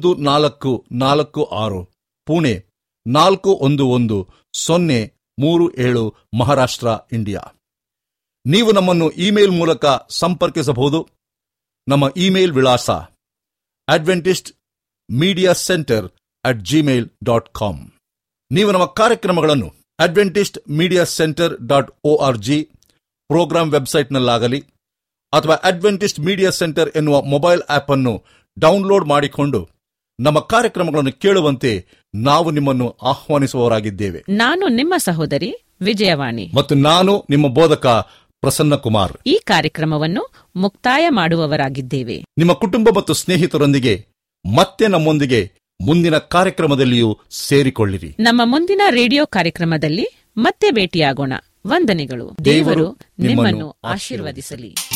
1446, ಪುಣೆ 411037, ಮಹಾರಾಷ್ಟ್ರ, ಇಂಡಿಯಾ. ನೀವು ನಮ್ಮನ್ನು ಇಮೇಲ್ ಮೂಲಕ ಸಂಪರ್ಕಿಸಬಹುದು. ನಮ್ಮ ಇಮೇಲ್ ವಿಳಾಸ adventistmediacenter@gmail.com. ನೀವು ನಮ್ಮ ಕಾರ್ಯಕ್ರಮಗಳನ್ನು adventistmediacenter.org ಪ್ರೋಗ್ರಾಂ ವೆಬ್ಸೈಟ್ನಲ್ಲಾಗಲಿ ಅಥವಾ ಅಡ್ವೆಂಟಿಸ್ಟ್ ಮೀಡಿಯಾ ಸೆಂಟರ್ ಎನ್ನುವ ಮೊಬೈಲ್ ಆಪ್ ಅನ್ನು ಡೌನ್ಲೋಡ್ ಮಾಡಿಕೊಂಡು ನಮ್ಮ ಕಾರ್ಯಕ್ರಮಗಳನ್ನು ಕೇಳುವಂತೆ ನಾವು ನಿಮ್ಮನ್ನು ಆಹ್ವಾನಿಸುವವರಾಗಿದ್ದೇವೆ. ನಾನು ನಿಮ್ಮ ಸಹೋದರಿ ವಿಜಯವಾಣಿ ಮತ್ತು ನಾನು ನಿಮ್ಮ ಬೋಧಕ ಪ್ರಸನ್ನ ಕುಮಾರ್. ಈ ಕಾರ್ಯಕ್ರಮವನ್ನು ಮುಕ್ತಾಯ ಮಾಡುವವರಾಗಿದ್ದೇವೆ. ನಿಮ್ಮ ಕುಟುಂಬ ಮತ್ತು ಸ್ನೇಹಿತರೊಂದಿಗೆ ಮತ್ತೆ ನಮ್ಮೊಂದಿಗೆ ಮುಂದಿನ ಕಾರ್ಯಕ್ರಮದಲ್ಲಿಯೂ ಸೇರಿಕೊಳ್ಳಿರಿ. ನಮ್ಮ ಮುಂದಿನ ರೇಡಿಯೋ ಕಾರ್ಯಕ್ರಮದಲ್ಲಿ ಮತ್ತೆ ಭೇಟಿಯಾಗೋಣ. ವಂದನೆಗಳು. ದೇವರು ನಿಮ್ಮನ್ನು ಆಶೀರ್ವದಿಸಲಿ.